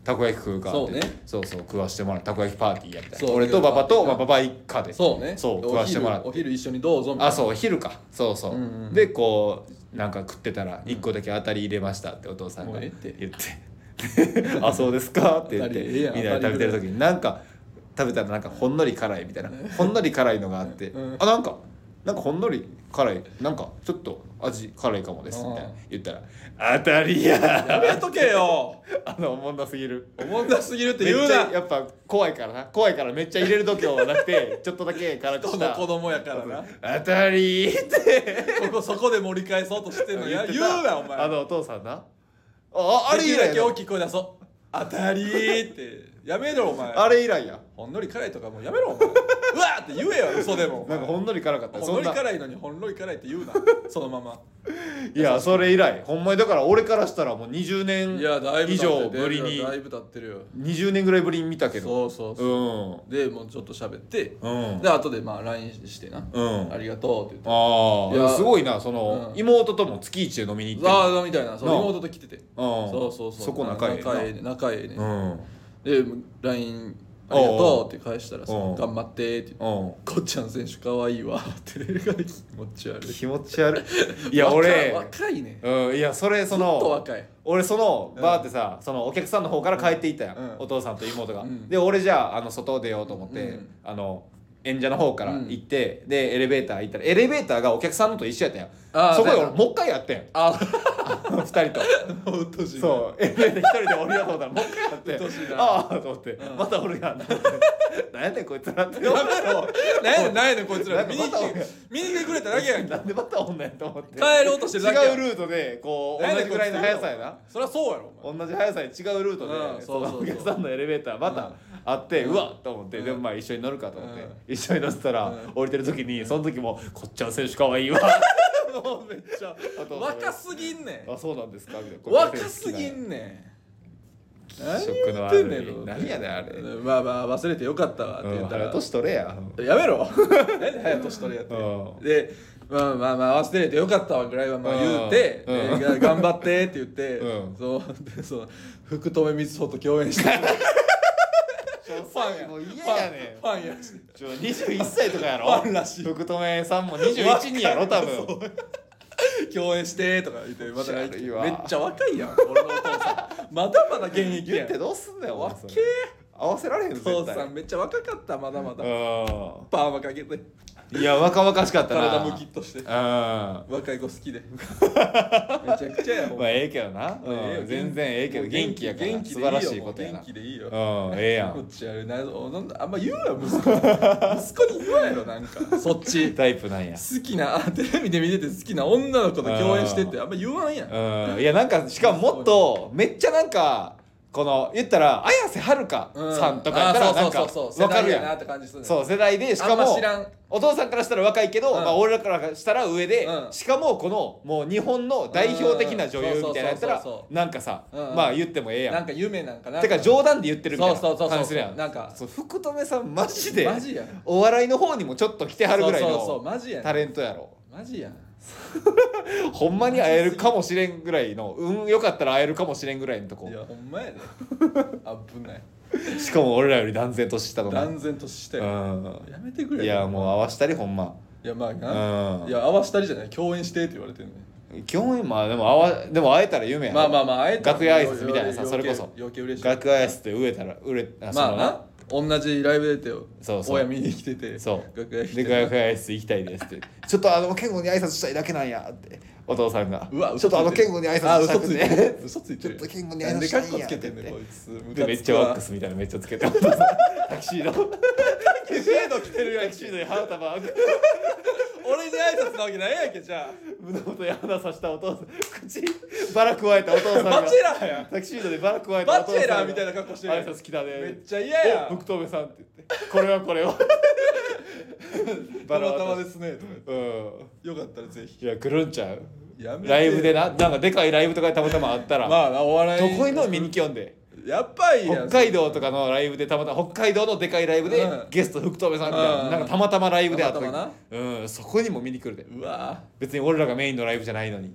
たこ焼き食うかってそうねそうそう食わしてもらうたこ焼きパーティーやったそう俺と馬場と、まあ、馬場一家でそうねそう食わしてもらってお昼、お昼一緒にどうぞみたいなあそう昼かそうそう、 うんうん、 でこうなんか食ってたらいっこだけ当たり入れましたってお父さんが言ってあそうですかって言ってみんなで食べてる時になんか食べたらなんかほんのり辛いみたいなほんのり辛いのがあって、うん、あなんかなんかほんのり辛いなんかちょっと味辛いかもですみたいな言ったら当たりややめとけよあのおもんなすぎるおもんなすぎるって言うなめっちゃやっぱ怖いからな怖いからめっちゃ入れる度胸はなくてちょっとだけ辛くした子供やからな当たりってここそこで盛り返そうとしてんのや言うなお前あのお父さんなああれ以来できるだけ大きい声出そう当たりってやめろお前あれ以来やほんのり辛いとかもうやめろお前うわーって言えよ嘘でもなんかほんのり辛かったほんのり辛いのにほんのり辛いって言うなそのままいやそれ以来ほんまにだから俺からしたらもうにじゅうねん以上ぶりにだいぶ経ってるよにじゅうねんぐらいぶりに見たけどそうそうそう、うん、でもうちょっと喋って、うん、で後でまあ ライン してな、うん、ありがとうって言ってああすごいなその、うん、妹とも月一で飲みに行ってああみたいなそう妹と来てて、うん、そうそうそうそこ仲ええ仲ええね仲ええね、うんで ライン ありがとうって返したらさ「頑張って」って言って「こっちゃん選手かわいいわ」って気持ち悪い気持ち悪いいや俺若いねうんいやそれそのずっと若い俺そのバーってさそのお客さんの方から帰っていったやんお父さんと妹がで俺じゃああの外出ようと思ってあの演者の方から行って、うん、でエレベーター行ったらエレベーターがお客さんのと一緒やったやんそこで俺もう一回やってんあ二人とうっとしいそうエレベーター一人で降りようと思ったらもう一回やってああと思って、うん、また俺が何やねんこいつらってやめろ何やねんこいつら見に来て見に来てくれただけやんなんでまたおんねんと思って帰ろうとしてるだけ違うルートでこう同じぐらいの速さやなそりゃそうやろ同じ速さで違うルートで、うん、そうそうそうお客さんのエレベーターまた、うんあって、うん、うわっと思って、うん、でもまあ一緒に乗るかと思って、うん、一緒に乗ってたら、うん、降りてる時にその時もこっちゃん選手かわいいわもうめっちゃ若すぎんねんあそうなんですかみたいな若すぎんねん食の悪い何やねんあれまあまあ忘れてよかったわって言ったら、 うん、早年取れややめろ何で早年取れやって、うん、でまあまあまあ忘れてよかったわぐらいはまあ言うて、うん、頑張ってって言って、うん、そうでそう福留光穂と共演してファンやもう嫌やねんファンやしちょにじゅういっさいとかやろファンらしい福留さんもにじゅういちにんやろ多分共演してとか言ってまためっちゃ若いやん俺のお父さんまだまだ現役やん言ってどうすんだよわけ合わせられへんの父さんめっちゃ若かったまだまだパーマかけていや若々しかったな体ムキッとして若い子好きでめちゃくちゃやまあええけどな、うん、全然ええけど元気やから素晴らしいことやな元気でいいようんええやんこっちやるなあんま言うや息子息子に言わんやろなんかそっちタイプなんや好きなテレビで見てて好きな女の子と共演してってあんま言わんやんうんいやなんかしかももっとめっちゃなんかこの言ったら綾瀬はるかさんとかやったらなんか分かるやんそう世代でしかもお父さんからしたら若いけどまあ俺らからしたら上でしかもこのもう日本の代表的な女優みたいなやったらなんかさまあ言ってもええやんなんか夢なんかなてか冗談で言ってるみたいな感じするやんなんか福留さんマジでお笑いの方にもちょっと来てはるぐらいのタレントやろマジやんほんまに会えるかもしれんぐらいの運よかったら会えるかもしれんぐらいのとこいやほんまやで危ないしかも俺らより断然年下の断然年下よ、うん、やめてくれいやもう合わしたりほんまいやまあな、うん、いや合わしたりじゃない共演してって言われてんね共演まあでも会わでも会えたら夢やまあまあまあ会えたら楽屋挨拶みたいなさそれこそ余計嬉しい楽屋挨拶で売れたら売れまあな同じライブ出てよそうそう親見に来ててそう楽屋で楽屋挨拶行きたいですってちょっとあの健吾に挨拶したいだけなんやってお父さんがうわちょっとあの健吾に挨拶したくて嘘ついてるちょっと健吾に挨拶したいんやってでめっちゃワックスみたいなめっちゃつけてお父さんタキシードタキシード着てるやんタキシードに花束俺に挨拶なわけないやんけじゃあ胸元に花さしたお父さん口バラ加えたお父さんがバチェラーやタキシードでバラ加えたお父さんがバチェラーみたいな格好してる挨拶来たねめっちゃ嫌や福留さんって言ってこれはこれはたまたまですねとか言って、うん、よかったらぜひいや来るんちゃうライブでななんかでかいライブとかでたまたまあったらまあなお笑いどこにの見に来よんでやっぱり北海道とかのライブでたまたま北海道のでかいライブで、うん、ゲスト福留さんみたいな、うん、なんかたまたまライブであった時うんそこにも見に来るでうわ別に俺らがメインのライブじゃないのにう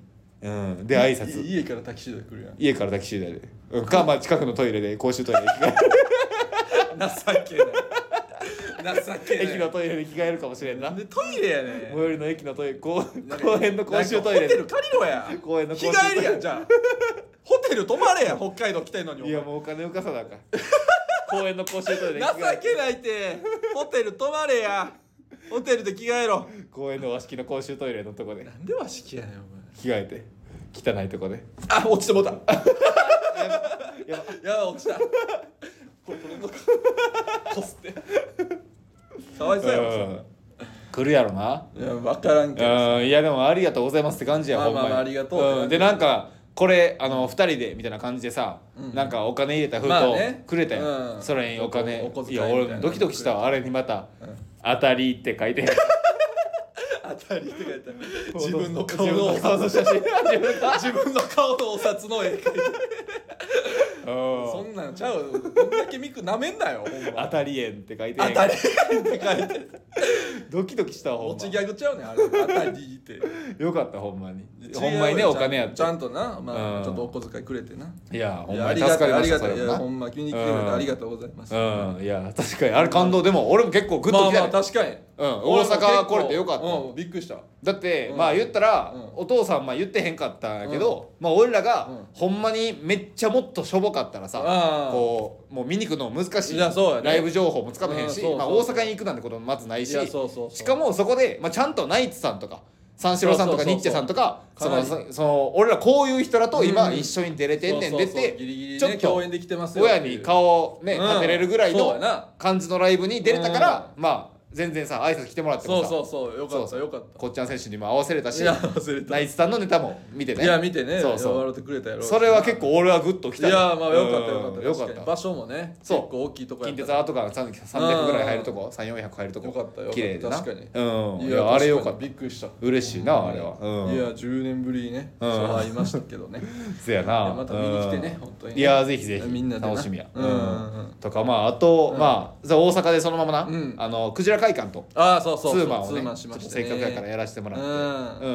うんで挨拶家からタキシードで来るやん家からタキシードで、うん、かまあ近くのトイレで公衆トイレで着替え情けない情けない駅のトイレで着替えるかもしれんな。 なんでトイレやねん最寄りの駅のトイレ公園の公衆トイレホテル借りろや公園の公衆日帰りやんじゃあホテル泊まれや北海道来てんのにいやもうお金浮かさなあかん公園の公衆トイレで情けないってホテル泊まれやホテルで着替えろ公園の和式の公衆トイレのとこでなんで和式やねんお前着替えて汚いとこであ落ちてもうたやばやばやば落ちたこれ取れんのかこすってかわいそうやろさ来るやろな。 いや分からんけどうんいやでもありがとうございますって感じや、 まあまあほんまにありがとう、 うん、でなんかこれあのふたりでみたいな感じでさ、うん、なんかお金入れた封まあね筒くれたよ、 うん、 それにお金お小遣いいや俺ドキドキしたわあれにまた「うん、当たり」って書いて当たりって書いて自分の顔のお札の写真自分の顔のお札の絵描いてそんなんちゃうどんだけミクなめんなよほんま当たり円って書いて当たり円って書いてドキドキしたわほんま持ちギャグちゃうねんあれ当たりってよかったほんまにほんまにねお金やってちゃんとなまあ、うん、ちょっとお小遣いくれてないやほんまに助かりましたそれもなほんま気に来てくれてありがとうございます、 うん、いや確かにあれ感動でも俺も結構グッときた、ね、 まあまあ確かにうん、大阪来れてよかった、 うん、びっくりしただって、うん、まあ言ったら、うん、お父さんまあ言ってへんかったんやけど、うん、まあ俺らが、うん、ほんまにめっちゃもっとしょぼかったらさ、うん、こうもう見に行くの難しい、 いやそうやね、 ライブ情報もつかめへんし、うん、まあ、大阪に行くなんてこともまずないし、しかもそこで、まあ、ちゃんとナイツさんとか三四郎さんとかニッチェさんとかそのその俺らこういう人らと今一緒に出れてんねんでってちょっと親に顔ね立てれるぐらいの感じのライブに出れたからまあ全然さ挨拶来てもらってもさそうそうそうよかったよかったこっちゃん選手にも合わせれたしいや合わせれたナイツさんのネタも見てねいや見てねそうそう笑ってくれたやろそれは結構俺はグッときたいやまあよかったよかったよかった場所もね結構大きいとこやった近鉄アート館さんびゃくぐらい入るとこさんびゃくよんひゃく入るとこよかったよ綺麗でな確かにうんいやあれよかったびっくりした嬉しいなあれはいやじゅうねんぶりにね会いましたけどねそやなまた見に来てね本当にいやぜひぜひみんなで楽しみやとかまああとまあ大阪でそのままなあのクジラ会館とあそうそうツーマンをねしましたねせっかくやからやらせてもらって、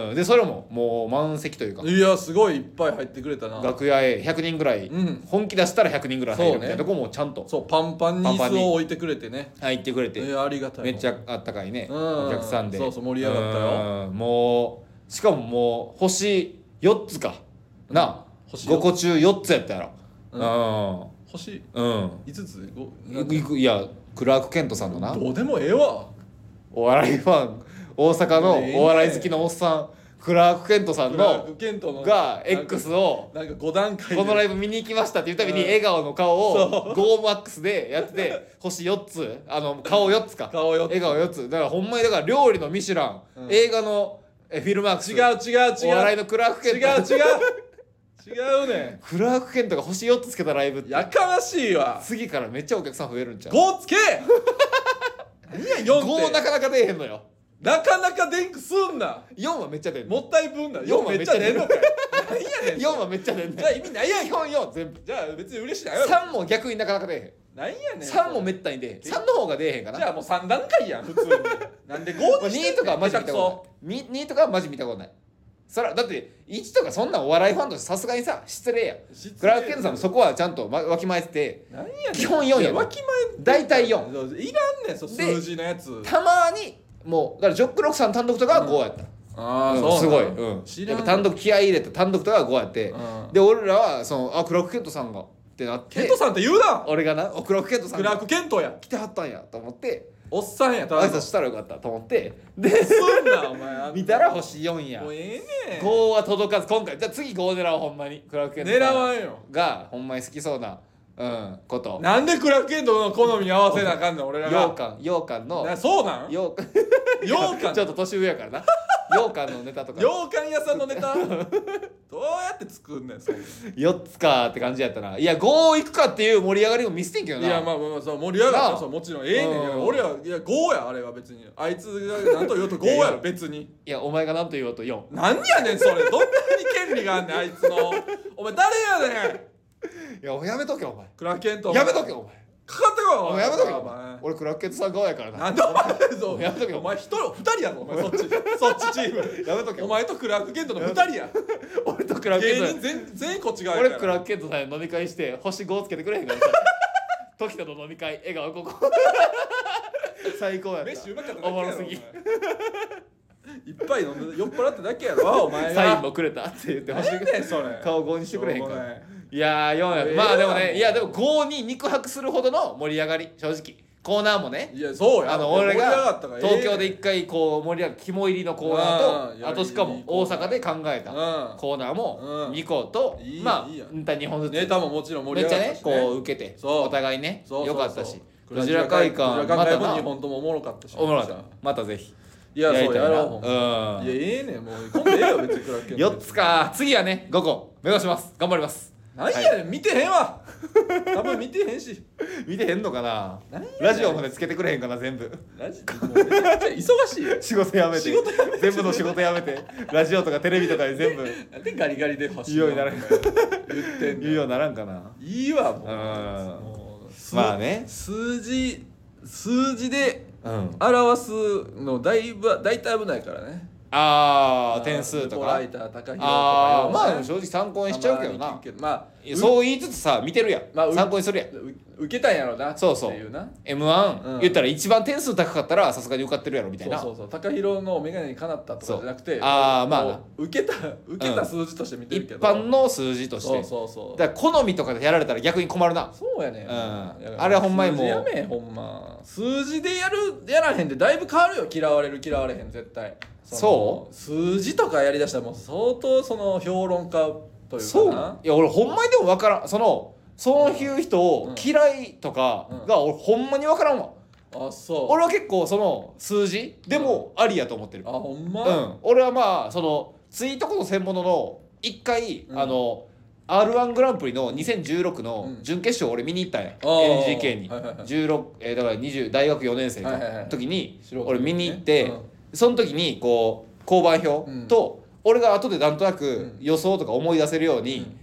うん、でそれももう満席というかいやすごいいっぱい入ってくれたな楽屋へひゃくにんぐらい、うん、本気出したらひゃくにんぐらい入るみたいなとこもちゃんとそうパンパンに椅子を置いてくれてね入ってくれていやありがたいめっちゃあったかいねお客さんでそうそう盛り上がったよもうしかももう星よっつかなごこ中よっつやったやろうん星うんいつついやクラーク・ケントさんのなどうでもええわお笑いファン大阪のお笑い好きのおっさんクラーク・ケントさんのが X をなんかご段階このライブ見に行きましたっていうたびに笑顔の顔をゴーマックスでやってて星よっつあの顔よっつか顔よっつ笑顔よっつだからほんまにだから料理のミシュラン映画のフィルマークス違う違う違うお笑いのクラーク・ケント違う違う違うねクラーク・ケントが星よっつつけたライブってやかましいわ次からめっちゃお客さん増えるんちゃうごつけ何やよんってごなかなか出えへんのよなかなか電気すんなよんはめっちゃ出んのもったいぶんなよんめっちゃ出んのかい何やねんよんはめっちゃ出んのじゃあ意味ないやんよんよん全部じゃあ別に嬉しないよさんも逆になかなか出えへん何やねんさんもめったに出えへんさんの方が出えへんかなじゃあもうさん段階やん普通になんでごにしてにとかはマジ見たことないにとかはマジ見たことないそらだっていちとかそんなお笑いファンとしてさすがにさ失礼やクラーク・ケントさんもそこはちゃんとわきまえてて何やねん基本よんやわきまえ大体よんいらんねんそ数字のやつたまにもうだからジョックロックさん単独とかはごやった、 うん、ああ、 うん、 そうすごい、うん、やっぱ単独気合い入れて単独とかはごやって、うん、で俺らはそのあクラーク・ケントさんがってなってケントさんって言うな俺がなクラーク・ケントさんクラーク・ケントや来てはったんやと思っておっさんや挨拶したらよかったと思ってですんなお前見たら星よんやもうええねんごは届かず今回じゃあ次ご狙おうほんまにクラーク・ケントさん狙わんよがほんまに好きそうなうんことなんでクラーク・ケントの好みに合わせなあかんねん俺らが羊羹羊羹のなそうなん羊羹羊羹ちょっと年上やからな羊羹のネタとか羊羹屋さんのネタどうやって作んねんそれよっつかって感じやったないやごいくかっていう盛り上がりも見せてんけどないやまあまあそう盛り上がったそうもちろんええねんけど俺はいやごやあれは別にあいつが何と言おうとごやろ別にいやお前が何と言おうとよん何やねんそれどんなに権利があんねんあいつのお前誰やねんいややめとけお前クラーク・ケントやめとけお前かかってこいお前やめとけお前俺クラッケットさん側やからななんでお前そうやめとけお前一人二人やぞお前そっちそっちチームやめとけお前とクラークケントの二人や俺とクラッケット芸人全全員こっち側やから俺クラッケットさん飲み会して星ごつけてくれへんから時との飲み会笑顔ここ最高やった飯うまかっただけやろおもろすぎいっぱい飲んで酔っ払っただけやろお前がサインもくれたって言って何やねんそれ顔ごにしてくれへんからしょうもないいやーよんやええまあでももうねいやでもごに肉薄するほどの盛り上がり正直コーナーもねいやそうやあの俺盛り上ががったから東京で一回こう盛り上がる肝入りのコーナーうんとあとしかもいいコーナー大阪で考えたうんコーナーもうんにこといいやんまあいいやんうんたにほんずつネタももちろん盛めっちゃねり上がったしこう受けてそうお互いねそうそうそうよかったしククジラ会館クジラまたな会館もにほんともおもろかったしおもろかったまたぜひいやそうやりたいなやろうほんまうんいやええねんもう今度ええよ別にクラッケンよっつか次はねごこ目指します頑張ります何やねん見てへんわ多分見てへんし見てへんのかな何やねんラジオまでつけてくれへんかな全部ラジもうめちゃくちゃ忙しいよ仕事辞めて仕事辞めて全部の仕事辞めてラジオとかテレビとかで全部なんでガリガリで欲しい言うようになる言ってんの言うようにならんかないいわもううんもう数まあね数字数字でうん表すのだいぶ大体危ないからねあー点数とかルポライター高弘とかあーまあようね正直参考にしちゃうけどなたまに聞くけどまあいやそう言いつつさ見てるやん、 まあう参考にするやんう受けたんやろなってそうそういうなエムワン、 うん言ったら一番点数高かったらさすがに受かってるやろみたいなそうそうそう高弘の眼鏡にかなったとかじゃなくてそうあーまあなもう受けた受けた数字として見てる一けど、 般の数字としてそうそうそうだから好みとかでやられたら逆に困るなそうやねん、 うんだからあれはほんまにもう数字やめえほんま数字でやるやらへんでだいぶ変わるよ嫌われる嫌われへん絶対そう数字とかやりだしたらもう相当その評論家というかなそういや俺ほんまにでも分からんそのそういう人を嫌いとかが俺ほんまに分からんわあそう俺は結構その数字でもありやと思ってるあほんまうん俺はまあそのツイートこそ専門の一回、 うんあの アールワン グランプリのにせんじゅうろくのうん準決勝俺見に行ったんや、 あーエヌジーケー に、 はいはいはいじゅうろくえーだからにじゅう大学よねん生かはいはいはい時に素人俺見に行って、 うんその時にこう交番表と、俺が後でなんとなくうん予想とか思い出せるように、 うん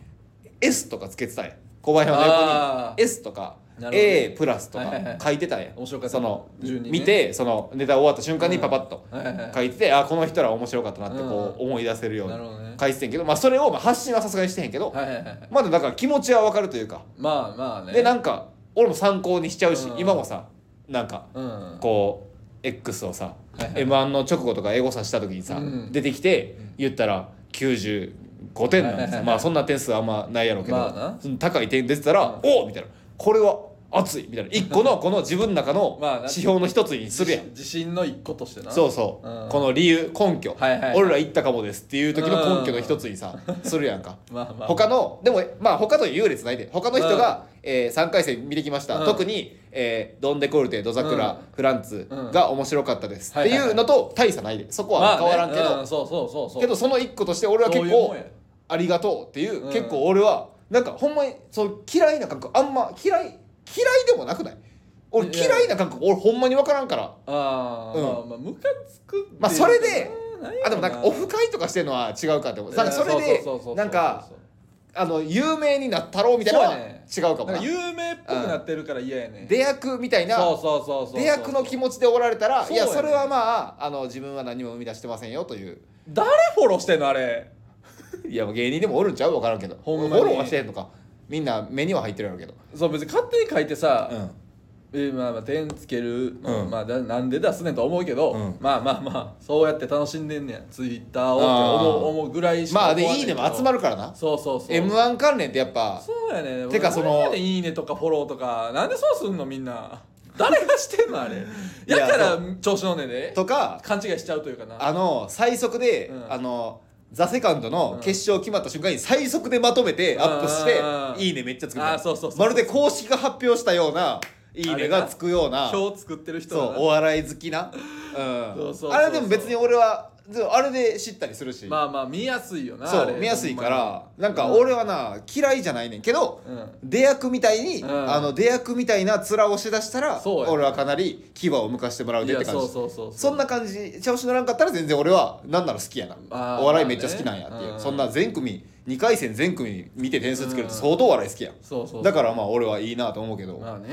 S とかつけてたんや交番表のあー横に S とかなるほどね A プラスとかはいはいはい書いてたんや、 面白かったその、 順にね見てそのネタ終わった瞬間にパパッとはいはいはい書いてて、あこの人ら面白かったなってこうう思い出せるようになるほどね書いててんけど、まあ、それをまあ発信はさすがにしてへんけど、 はいはいはいはいまだだから気持ちは分かるというか、 まあまあねでなんか俺も参考にしちゃうし、 うん今もさなんかうんこう X をさ、 はいはいエムワン の直後とかエゴサした時にさ、 うん出てきて言ったらきゅうじゅうごてんなんですよ、 はいはいはいまあそんな点数あんまないやろうけど、 まあなその高い点出てたら、 うんおおみたいなこれは熱いみたいな一個のこの自分の中のまあな指標の一つにするやん自信の一個としてなそうそう、 うんこの理由根拠、 はいはいはい俺ら行ったかもですっていう時の根拠の一つにさ、するやんかまあまあ他のでもまあ他という優劣ないで他の人が、えー、さんかい戦見てきました、 うん特に、えードン・デコルテド桜、 うんフランツうんが面白かったです、 はいはいはいっていうのと大差ないでそこは変わらんけど、 まあねうんそうそうそうそうけどその一個として俺は結構そういうもんやありがとうっていう、 うん結構俺はなんかほんまにそう嫌いな感覚あんま嫌い嫌いでもなくない俺いや嫌いな感覚俺ほんまに分からんからああ、 うんまあまあムカつくっていうかまあそれでなんやろあでもなんかオフ会とかしてるのは違うかって思うなんかそれそうでそうそうそうなんかあの有名になったろうみたいなのはそうやね違うかもななんか有名っぽくなってるから嫌やね出役みたいなそうそうそうそう出役の気持ちでおられたらそうやねいやそれはまああの自分は何も生み出してませんよという誰フォローしてんのあれいやもう芸人でもおるんちゃう分からんけどフほんまにォローはしてへんのかみんな目には入ってるやろうけどそう別に勝手に書いてさ、 うんえーまあまあ点つけるの、 うんまあだなんで出すねんとは思うけど、 うんまあまあまあそうやって楽しんでんねんツイッターをってあー思う思うぐらいしかまあで思わんねんけどいいねも集まるからなそうそうそうエムワン 関連ってやっぱそうやねてかそのなんやねんいいねとかフォローとかなんでそうすんのみんな誰がしてんのあれいややから調子乗んねんでとか勘違いしちゃうというかなあの最速で、 うんあのザ・セカンドの決勝決まった瞬間に最速でまとめてアップしてうんいいねめっちゃつくあーそうそうそうそうまるで公式が発表したようないいねがつくような表作ってる人そうだなお笑い好きな、うん、 そうそうそうそうあれでも別に俺はでもあれで知ったりするし、 まあまあ見やすいよなそあれう見やすいからほんまになんか俺はな、嫌いじゃないねんけど、 うん出役みたいに、 うんあの出役みたいな面をしだしたらそうや俺はかなり牙を向かしてもらういやでって感じそうそうそうそんな感じ調子乗らんかったら全然俺はなんなら好きやなあーお笑いめっちゃ好きなんやっていう、 まあねそんな全組にかい戦全組見て点数つけるって相当お笑い好きやん、 そうそうだからまあ俺はいいなと思うけど、 まあね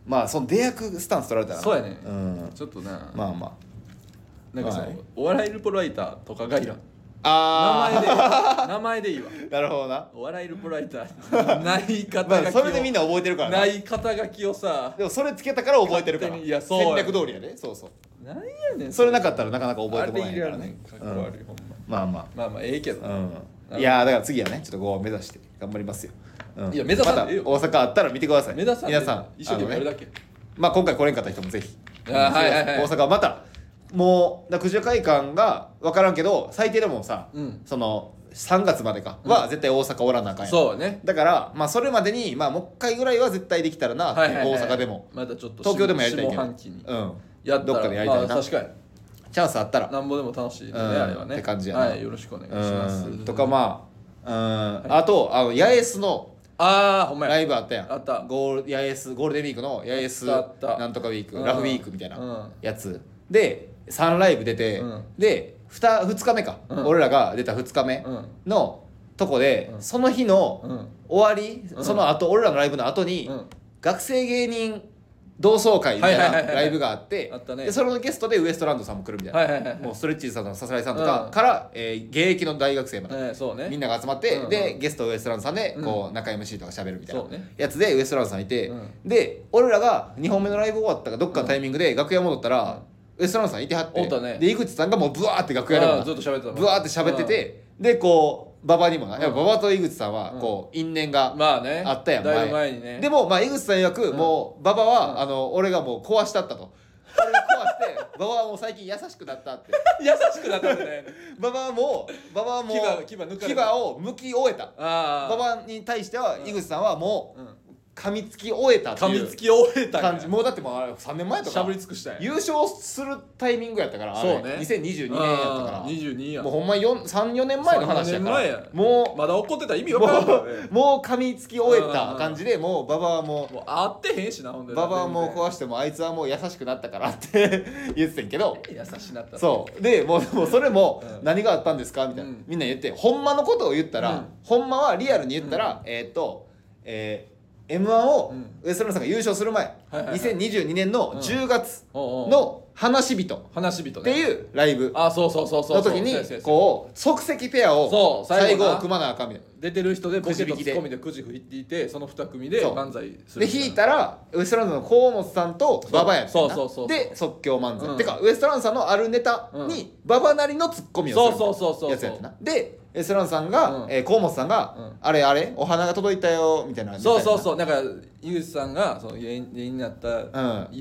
まあその出役スタンス取られたらそうやね、 うん、 ちょっとなまあまあなんかその、はい、お笑いルポライターとかがいらんあ名前で名前でいいわなるほどなお笑いルポライターない肩書きを、 まあ、それでみんな覚えてるからなない肩書きをさでもそれつけたから覚えてるからいやそう戦略通りやでそうそうなんやねんそれなかったらなかなか覚えてもらえへんからねかっこ悪い、うん、ほんままあまあまあまあええけど、 うん、いやだから次はねちょっとこう目指して頑張りますよ、 うん、いや目指さんでええよ、 また大阪あったら見てください目指さん皆さん一緒にやるだけ、ね、 まあ今回来れんかった人もぜひあ、はいはいはい、 大阪またもう九条会館が分からんけど最低でもさ、うん、そのさんがつまでかは絶対大阪おらなあかんやん、 そうねだからまあそれまでにまあもう一回ぐらいは絶対できたらなって、はいはいはい、大阪でもまだちょっと東京でもやりたいけど下半期に、 うん、 やったらどっかでやりたいな、 まあ、確かにチャンスあったらなんぼでも楽しいね、うん、あれはねって感じやな、 はい、よろしくお願いしますとかまあうん、はい、あとあの八重洲のあーほんまやライブあったやんあったゴール八重洲ゴールデンウィークの八重洲なんとかウィークラフウィークみたいなやつ、うん、でさんライブ出て、うん、で 2, 2日目か、うん、俺らが出たふつかめのとこで、うん、その日の終わり、うん、その後俺らのライブの後に、うん、学生芸人同窓会みたいなライブがあってでそのゲストでウエストランドさんも来るみたいな、はいはいはいはい、もうストレッチーズさんとかさすらいさんとかから、うんえー、現役の大学生まで、えーそうね、みんなが集まって、うんうん、でゲストウエストランドさんでこう、うん、中 エムシー とか喋るみたいなやつでウエストランドさんいて、うん、で俺らがにほんめのライブ終わったかどっかのタイミングで楽屋戻ったら、うんウエストランドさんいてはって、ね、で井口さんがもうブワーって楽屋でもずっと喋ってたブワーって喋ってて、でこう馬場にもな、うん、やっぱ馬場と井口さんはこう因縁があったやん、 まあね、だいぶ前にねでもまあ井口さん曰く、うん、もう馬場は、うん、あの俺がもう壊したったと俺が壊して馬場はもう最近優しくなったって優しくなったんだね馬場はもう馬場はもう牙抜かれた牙を剥き終えた馬場に対しては井口さんはもう、うん噛みつき終えたっていう噛みつき終えた感じもうだってもうあれさんねんまえとかしゃぶり尽くした優勝するタイミングやったからあれそうねにせんにじゅうにねんやったからにじゅうにやもうほんまさんよねんまえの話やからやもうまだ怒ってたら意味わからんからねもう噛みつき終えた感じでもう馬場はもうもう会ってへんしなほんで馬場はもう壊してもあいつはもう優しくなったからって言ってたんけど優しくなったそうでもうそれも何があったんですかみたいなみんな言ってほんまのことを言ったらほんまはリアルに言ったらえっとえーエムワン をウエストランドさんが優勝する前、はいはいはい、にせんにじゅうにねんのじゅうがつの話人っていうライブの時にこう即席ペアを最後組まなあかんみたいな出てる人でボケとツッコミでくじ引いていてそのに組で漫才するで引いたらウエストランドの河本さんと馬場やったんなで即興漫才、うん、てかウエストランドさんのあるネタに馬場なりのツッコミをするやつやったなでウエストランドさんが、うんえー、河本さんが、うん、あれあれお花が届いたよみたいなそうそうそうなんか井口さんがその芸人になった、うん、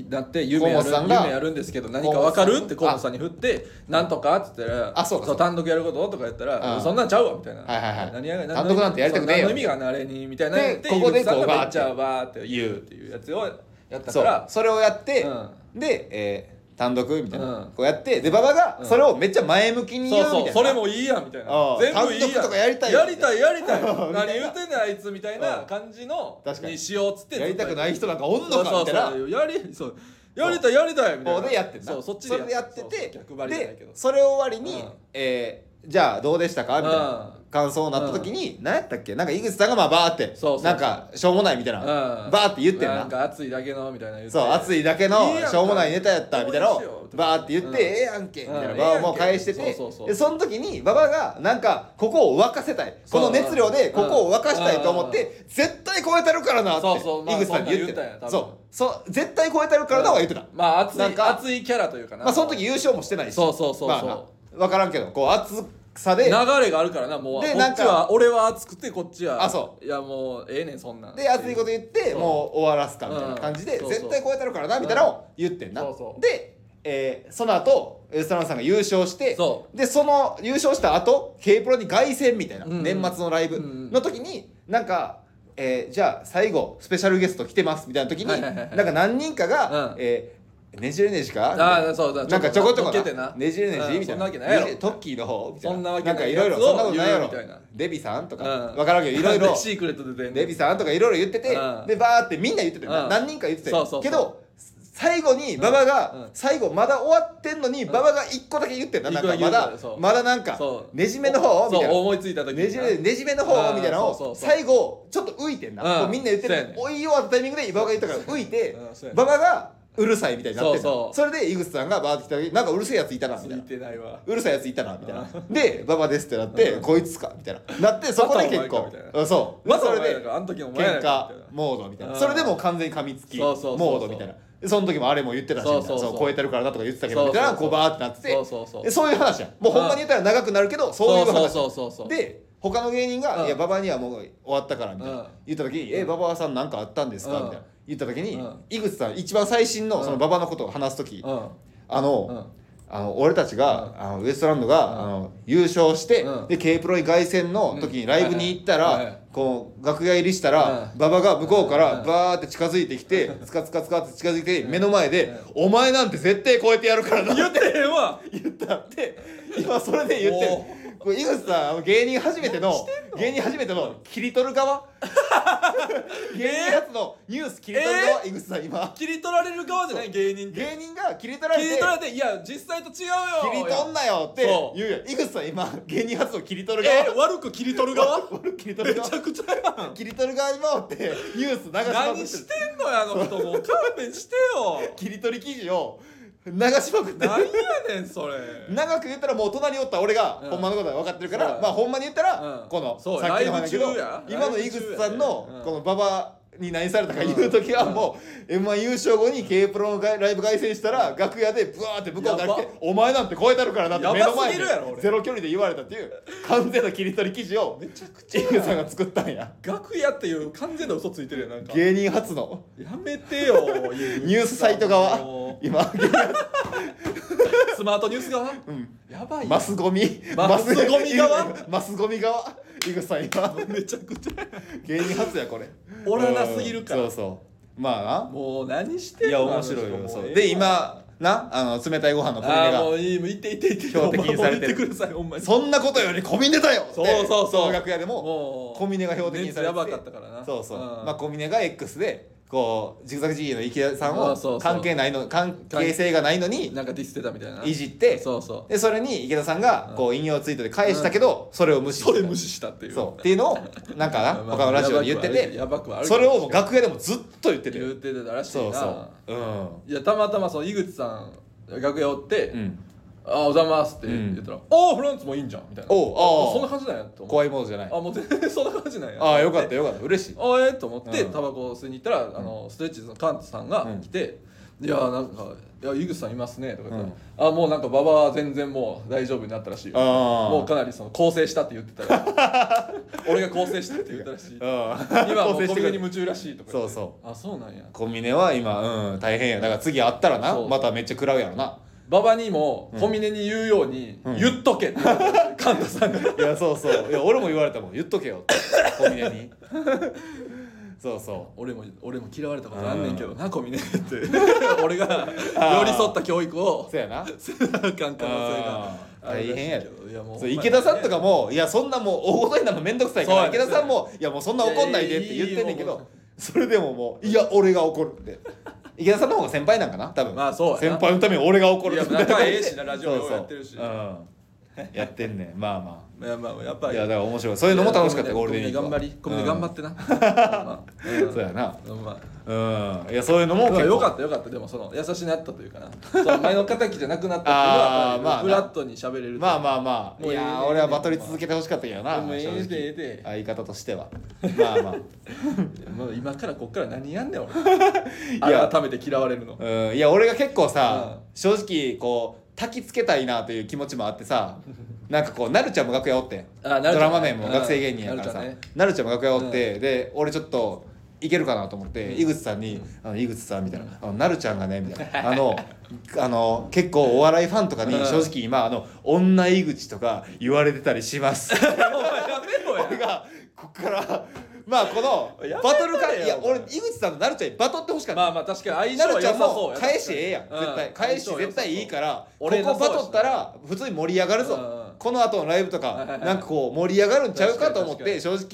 なって夢やる夢やるんですけど何か分かるって河本さんに振ってなんとかって言ったらあそうかそう単独やることとか言ったら、うん、そんなんちゃうわみたいな、 はいはいはい、 何や単独なんてやりたくねえよ何の意味があんねんあれにみたいなでここでこうバーッバーって言うっていうやつをやったからそれをやって、うん、で、えー単独みたいな、うん、こうやってで馬場がそれをめっちゃ前向きに言うみたいな、 そうそうそれもいいやんみたいな全部いいやん単独とかやりたいやりたいやりたい何言うてんねんあいつみたいな感じのにしようっつってやりたくない人なんかおんのかみたいなそうそうやりそうやりたいやりたいみたいなでやってんなそうそっちでやっててでそれを終わりに、うんえーじゃあどうでしたかみたいな感想になった時に、うん、何やったっけなんか井口さんがまあバーってそうそうなんかしょうもないみたいな、うん、バーって言ってんななんか熱いだけのみたいな言ってそう熱いだけのしょうもないネタやったみたいなのをバーって言って、うん、ええやんけみたいな馬場も返しててでその時に馬場がなんかここを沸かせたいこの熱量でここを沸かしたいと思って絶対超えてるからなって井口さんに言ってたそうそう絶対超えてるからなは言ってたまあ熱い熱いキャラというかなまあその時優勝もしてないしそうそうそうそう分からんけどこう熱さで流れがあるからなもうでこっちは俺は熱くてこっちはあそういやもうええねんそんなんで熱いこと言ってもう終わらすかみたいな感じで、うん、絶対超えてるからなみたいなのを言ってんな、うん、そうそうで、えー、その後ウエストランドさんが優勝してでその優勝した後 K プロに凱旋みたいな、うん、年末のライブの時になんか、えー、じゃあ最後スペシャルゲスト来てますみたいな時に、はいはいはいはい、なんか何人かが、うんえーねじれねじかああそうだなんかちょこちょこなねじれねじみたいなそんなわけないやろトッキーの方みたいなそんなわけないなんかいろいろそんなことないやろデビさんとか分からんけどいろいろシークレットでデビさんとかいろいろ言っててでバーってみんな言ってて何人か言っててけど最後に馬場が最後まだ終わってんのに馬場がいっこだけ言ってんな、なんかまだまだなんかねじめの方みたいな、 思いついた時ねじめねじめの方みたいなのを最後ちょっと浮いてんな、みんな言ってる追い終わったタイミングで馬場が言ったから浮いて馬場がうるさいみたいになってんの。それで井口さんがバーって来た時なんかうるせえやついたなみたいな、うるさいやついたなみたいなで馬場ですってなってこいつかみたいななって、そこで結構そうそれで喧嘩モードみたいな、それでも完全に噛みつきモードみたいな、その時もあれも言ってたし、そう超えてるからだとか言ってたけどみたいな、こうバーってなってて、そういう話やん。もうほんまに言ったら長くなるけどそういう話で、他の芸人が「いや馬場にはもう終わったから」みたいな言った時に「え馬場さん何かあったんですか?」みたいな言った時に井口さん一番最新のその馬場のことを話す時、あのあの俺たちがあのウエストランドがあの優勝してで K プロに凱旋の時にライブに行ったらこう楽屋入りしたら馬場が向こうからバーって近づいてきてツカツカツカって近づいて目の前で「お前なんて絶対超えてやるからな」 言ってへんわ言ったって今それで言ってる。これ井口さん芸人初めての芸人初めての切り取る側芸人初のニュース切り取る側、井口さん今切り取られる側じゃない芸人って芸人が切り取られて切り取られていや実際と違うよ切り取んなよって言うやん。井口さん今芸人初の切り取る側、 え悪く切り取る側悪く切り取る側めちゃくちゃやん切り取る側に回ってニュース流しまくってる。 何してんのやあの人もう勘弁してよ切り取り記事を流しまくってる。 何やねんそれ長く言ったらもう隣におった俺がほんまのことが分かってるから、まあほんまに言ったらこのさっきの話だけど今の井口さんのこの馬場に何されたか言う時はもう エムワン 優勝後に K プロのライブ凱旋したら楽屋でブワーって向こうから来て「お前なんて超えたるからな」って目の前でゼロ距離で言われたっていう完全な切り取り記事をめちゃくちゃ井口さんが作ったんや。 楽屋っていう完全な嘘ついてるやん。なんか芸人初のやめてよニュースサイト側今スマートニュース側、うん、やばいマスゴミマスゴミ側マスゴミ側井口さん今めちゃくちゃ芸人初やこれおらなすぎるから、 そうそうまあなもう何してんの。 いや面白いよ。そうで今なあの冷たいご飯の小峰がもういいもう言って言って言って標的にされてる。そんなことより小峰だよってそうそうそう楽屋でも小峰が標的にされててやばかったからな。 そうそう、まあ小峰が X でこうジグザグジギーの池田さんを関係ないの関係性がないのになんかディスってたみたいないじってそうそうでそれに池田さんがこう引用ツイートで返したけどそれを無視したそれ無視したっていうそうっていうのをなんかな他のラジオで言っててそれをもう楽屋でもずっと言ってて言ってたらしいな。 そうそううんいやたまたまその井口さん楽屋おってああおはようございますって言ったら、うん、ああフランツもいいんじゃんみたいな。おあそんな感じなんやと思って怖いものじゃない。 あもう全然そんな感じなんや。 ああよかったよかった嬉しい。 ああええと思ってタバコ吸いに行ったら、うん、あのストレッチーズのカントさんが来て、うん、いやなんかいや井口さんいますねとか言ったら、うん、あもうなんか馬場は全然もう大丈夫になったらしいよ。もうかなりその更生したって言ってたら俺が更生したって言ったらしい。今もう小峰に夢中らしいとか言って。そうそうあそうなんや。 小峰は今うん大変やだから次会ったらなまためっちゃ食らうやろな。 馬場にも小峰に言うように言っとけってカンタさんが。 いやそうそういや俺も言われたもん言っとけよって小峰に。そうそう俺も俺も嫌われたことあんねんけどな小峰って俺が寄り添った教育をそうやなせなあかん可能性が大変やで池田さんとかもいやそんなもう大事になるのめんどくさいから池田さんもいやもうそんな怒んないでって言ってんねんけどそれでももういや俺が怒るって池田さんの方が先輩なんかな多分。 まあそうや先輩のために俺が怒る。 いや仲ええしなラジオやってるし。 やってんねんまあまあ。いやまあやっぱり。 いやだから面白いそういうのも楽しかったゴールデンウィークは。 頑張り小峰頑張ってな。 そうやな。うんいやそういうのも結構よかったよかったでもその優しになったというかな。その前の敵じゃなくなったっていうのはフラットに喋れる。 まあまあまあいや俺はバトり続けてほしかったけどな。 もうええでええで相方としてはまあまあ。 もう今からこっから何やんねん俺。改めて嫌われるの。 うんいや俺が結構さ正直こう焚きつけたいなという気持ちもあってさなんかこうなるちゃんも楽屋おってドラマ面も学生芸人やからさなるちゃんも楽屋おってで俺ちょっといけるかなと思って井口さんに「あの井口さん」みたいな「あのなるちゃんがね」みたいなあのあの結構お笑いファンとかに正直今あの女井口とか言われてたりしますお前やめろや俺がこっからまあこのバトル会いや俺井口さんとなるちゃんにバトってほしかった。 まあまあ確かに相性は良さそうや。 返しええやん絶対返し絶対いいからここバトったら普通に盛り上がるぞこの後のライブとかなんかこう盛り上がるんちゃうかと思って正直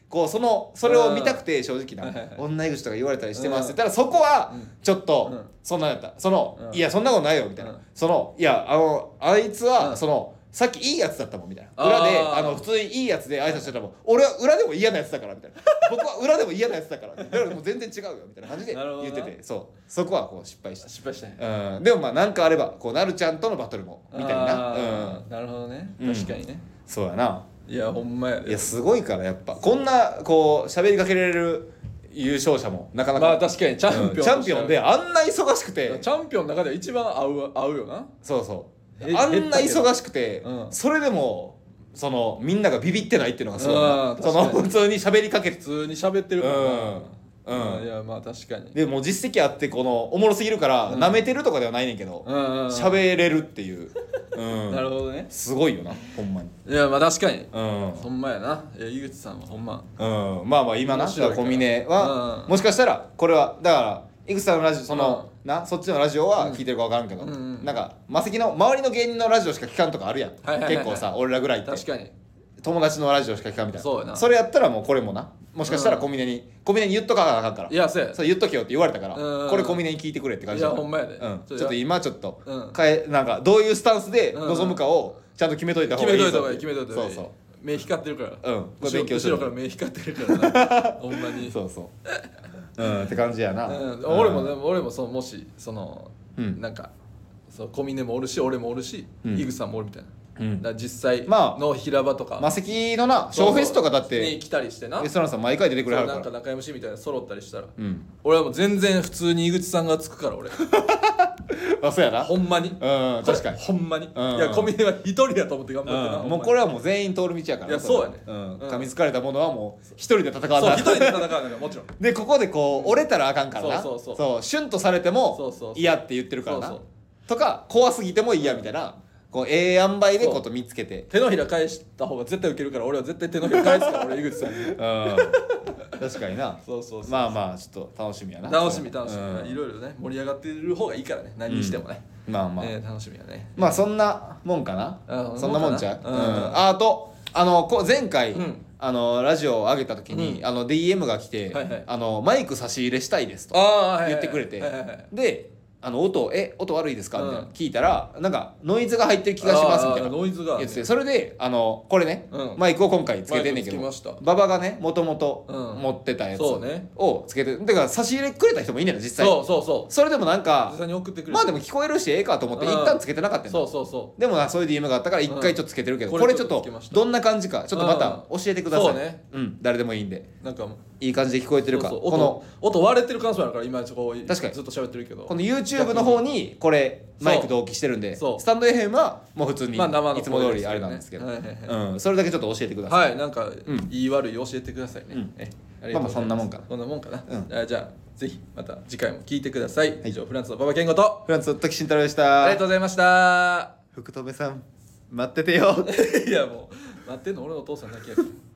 こうそのそれを見たくて正直な女井口とか言われたりしてますって言ったらそこはちょっとそんなんやったそのいやそんなことないよみたいなそのいやあのあいつはそのさっきいいやつだったもんみたいな裏であの普通にいいやつで挨拶してたもん俺は裏でも嫌なやつだからみたいな僕は裏でも嫌なやつだからだからもう全然違うよみたいな感じで言っててそうそこはこう失敗した失敗したね、 うん、でもまあ何かあればこうなるちゃんとのバトルもみたいな、 うん、なるほどね確かにね、 うん、そうやないやほんまやいやすごいからやっぱこんなこう喋りかけられる優勝者もなかなかまあ確かにチャンピオン、うん、 チャンピオンであんな忙しくてチャンピオンの中で一番合う合うよなそうそうあんな忙しくて、うん、それでもそのみんながビビってないっていうのがすごいなその普通に喋りかけて普通に喋ってるからな、うんうん、 いやまあ確かにでもう実績あってこのおもろすぎるからな、うん、めてるとかではないねんけど喋、うん、れるっていう、 うん、なるほどねすごいよなほんまにいやまあ確かに、うん、ほんまやないや井口さんはほんま、 うん、まあまあ今な小峰は、うん、もしかしたらこれはだから井口さんのラジオその、うん、なそっちのラジオは聞いてるか分からんけど、うんうん、なんかマセキの周りの芸人のラジオしか聞かんとかあるやん、はいはいはいはい、結構さ俺らぐらいって確かに友達のラジオしか聞かんみたいなそうやなそれやったらもうこれもなもしかしたら小峰に、うん、小峰に言っとかなあかんからいやそうやそう言っとけよって言われたからこれ小峰に聞いてくれって感じいやほんまやで、 うん、ちょっと今ちょっと、うん、かえなんかどういうスタンスで臨むかをちゃんと決めといた方がいい決めといた方がいい決めといた方がいいそうそう目光ってるからうんこれ勉強してる後ろから目光ってるからなほんまにそうそううんって感じやな、 うん、俺も、ね、俺もそのもしその、うん、なんかそう小峰もおるし俺もおるし、うん、井口さんもおるみたいな、うん、だ実際の平場とか、 まあ、マセキのなショーフェスとかだってに来たりしてなエストランさん毎回出てくれはるからなんか仲 エムシー みたいな揃ったりしたら、うん、俺はもう全然普通に井口さんがつくから俺あそうやなほんまにうん確かにほんまに、うん、いや小峰は一人やと思って頑張ってな、 うん、もうこれはもう全員通る道やからいやそうやね、 うん、噛みつかれたものはもう一人で戦わないそう一人で戦わないもちろんでここでこう折れたらあかんからなそうそうそうそうシュンとされても嫌って言ってるからなそうそうとか怖すぎても嫌みたいなこうええ塩梅でこと見つけて手のひら返した方が絶対ウケるから俺は絶対手のひら返すから俺井口さんにうん確かになそうそうそうまあまあちょっと楽しみやな楽しみ楽しみ、うん、いろいろね盛り上がってる方がいいからね何にしてもね、 うん、まあまあ、 えー、楽しみやねまあそんなもんかなあそんなもんちゃう、 うん、 ああとあのこ前回、うん、あのラジオを上げた時に、うん、あの ディーエム が来て、はいはい、あのマイク差し入れしたいですと言ってくれて、はいはいはい、であの音え音悪いですかみたいな聞いたらなんかノイズが入ってる気がしますみたいなノイズが言っててそれであのこれね、うん、マイクを今回つけてんねんけど馬場がねもともと持ってたやつをつけてだから差し入れくれた人もいいねんな実際そうそうそうそれでもなんか実際に送ってくれまあでも聞こえるしええかと思って一旦つけてなかったんそうそうそうでもなそういう ディーエム があったから一回ちょっとつけてるけど、うん、これちょっとどんな感じかちょっとまた教えてください、うん、そうねうん誰でもいいんでなんかいい感じで聞こえてるかそうそうこの音割れてる感想あるから今ちょこ確かにずっと喋ってるけどこの YouTube の方にこれマイク同期してるんでスタンド エフエム はもう普通にいつも通りあれなんですけど、まあねうん、それだけちょっと教えてくださいはいなんか言い悪い教えてくださいね、うん、えありがとうございますまあまあそんなもんかなそんなもんかな、うん、じゃあぜひまた次回も聞いてください、はい、以上フランスの馬場健吾とフランスの時慎太郎でしたありがとうございました福留さん待っててよいやもう待ってんの俺のお父さんだけやから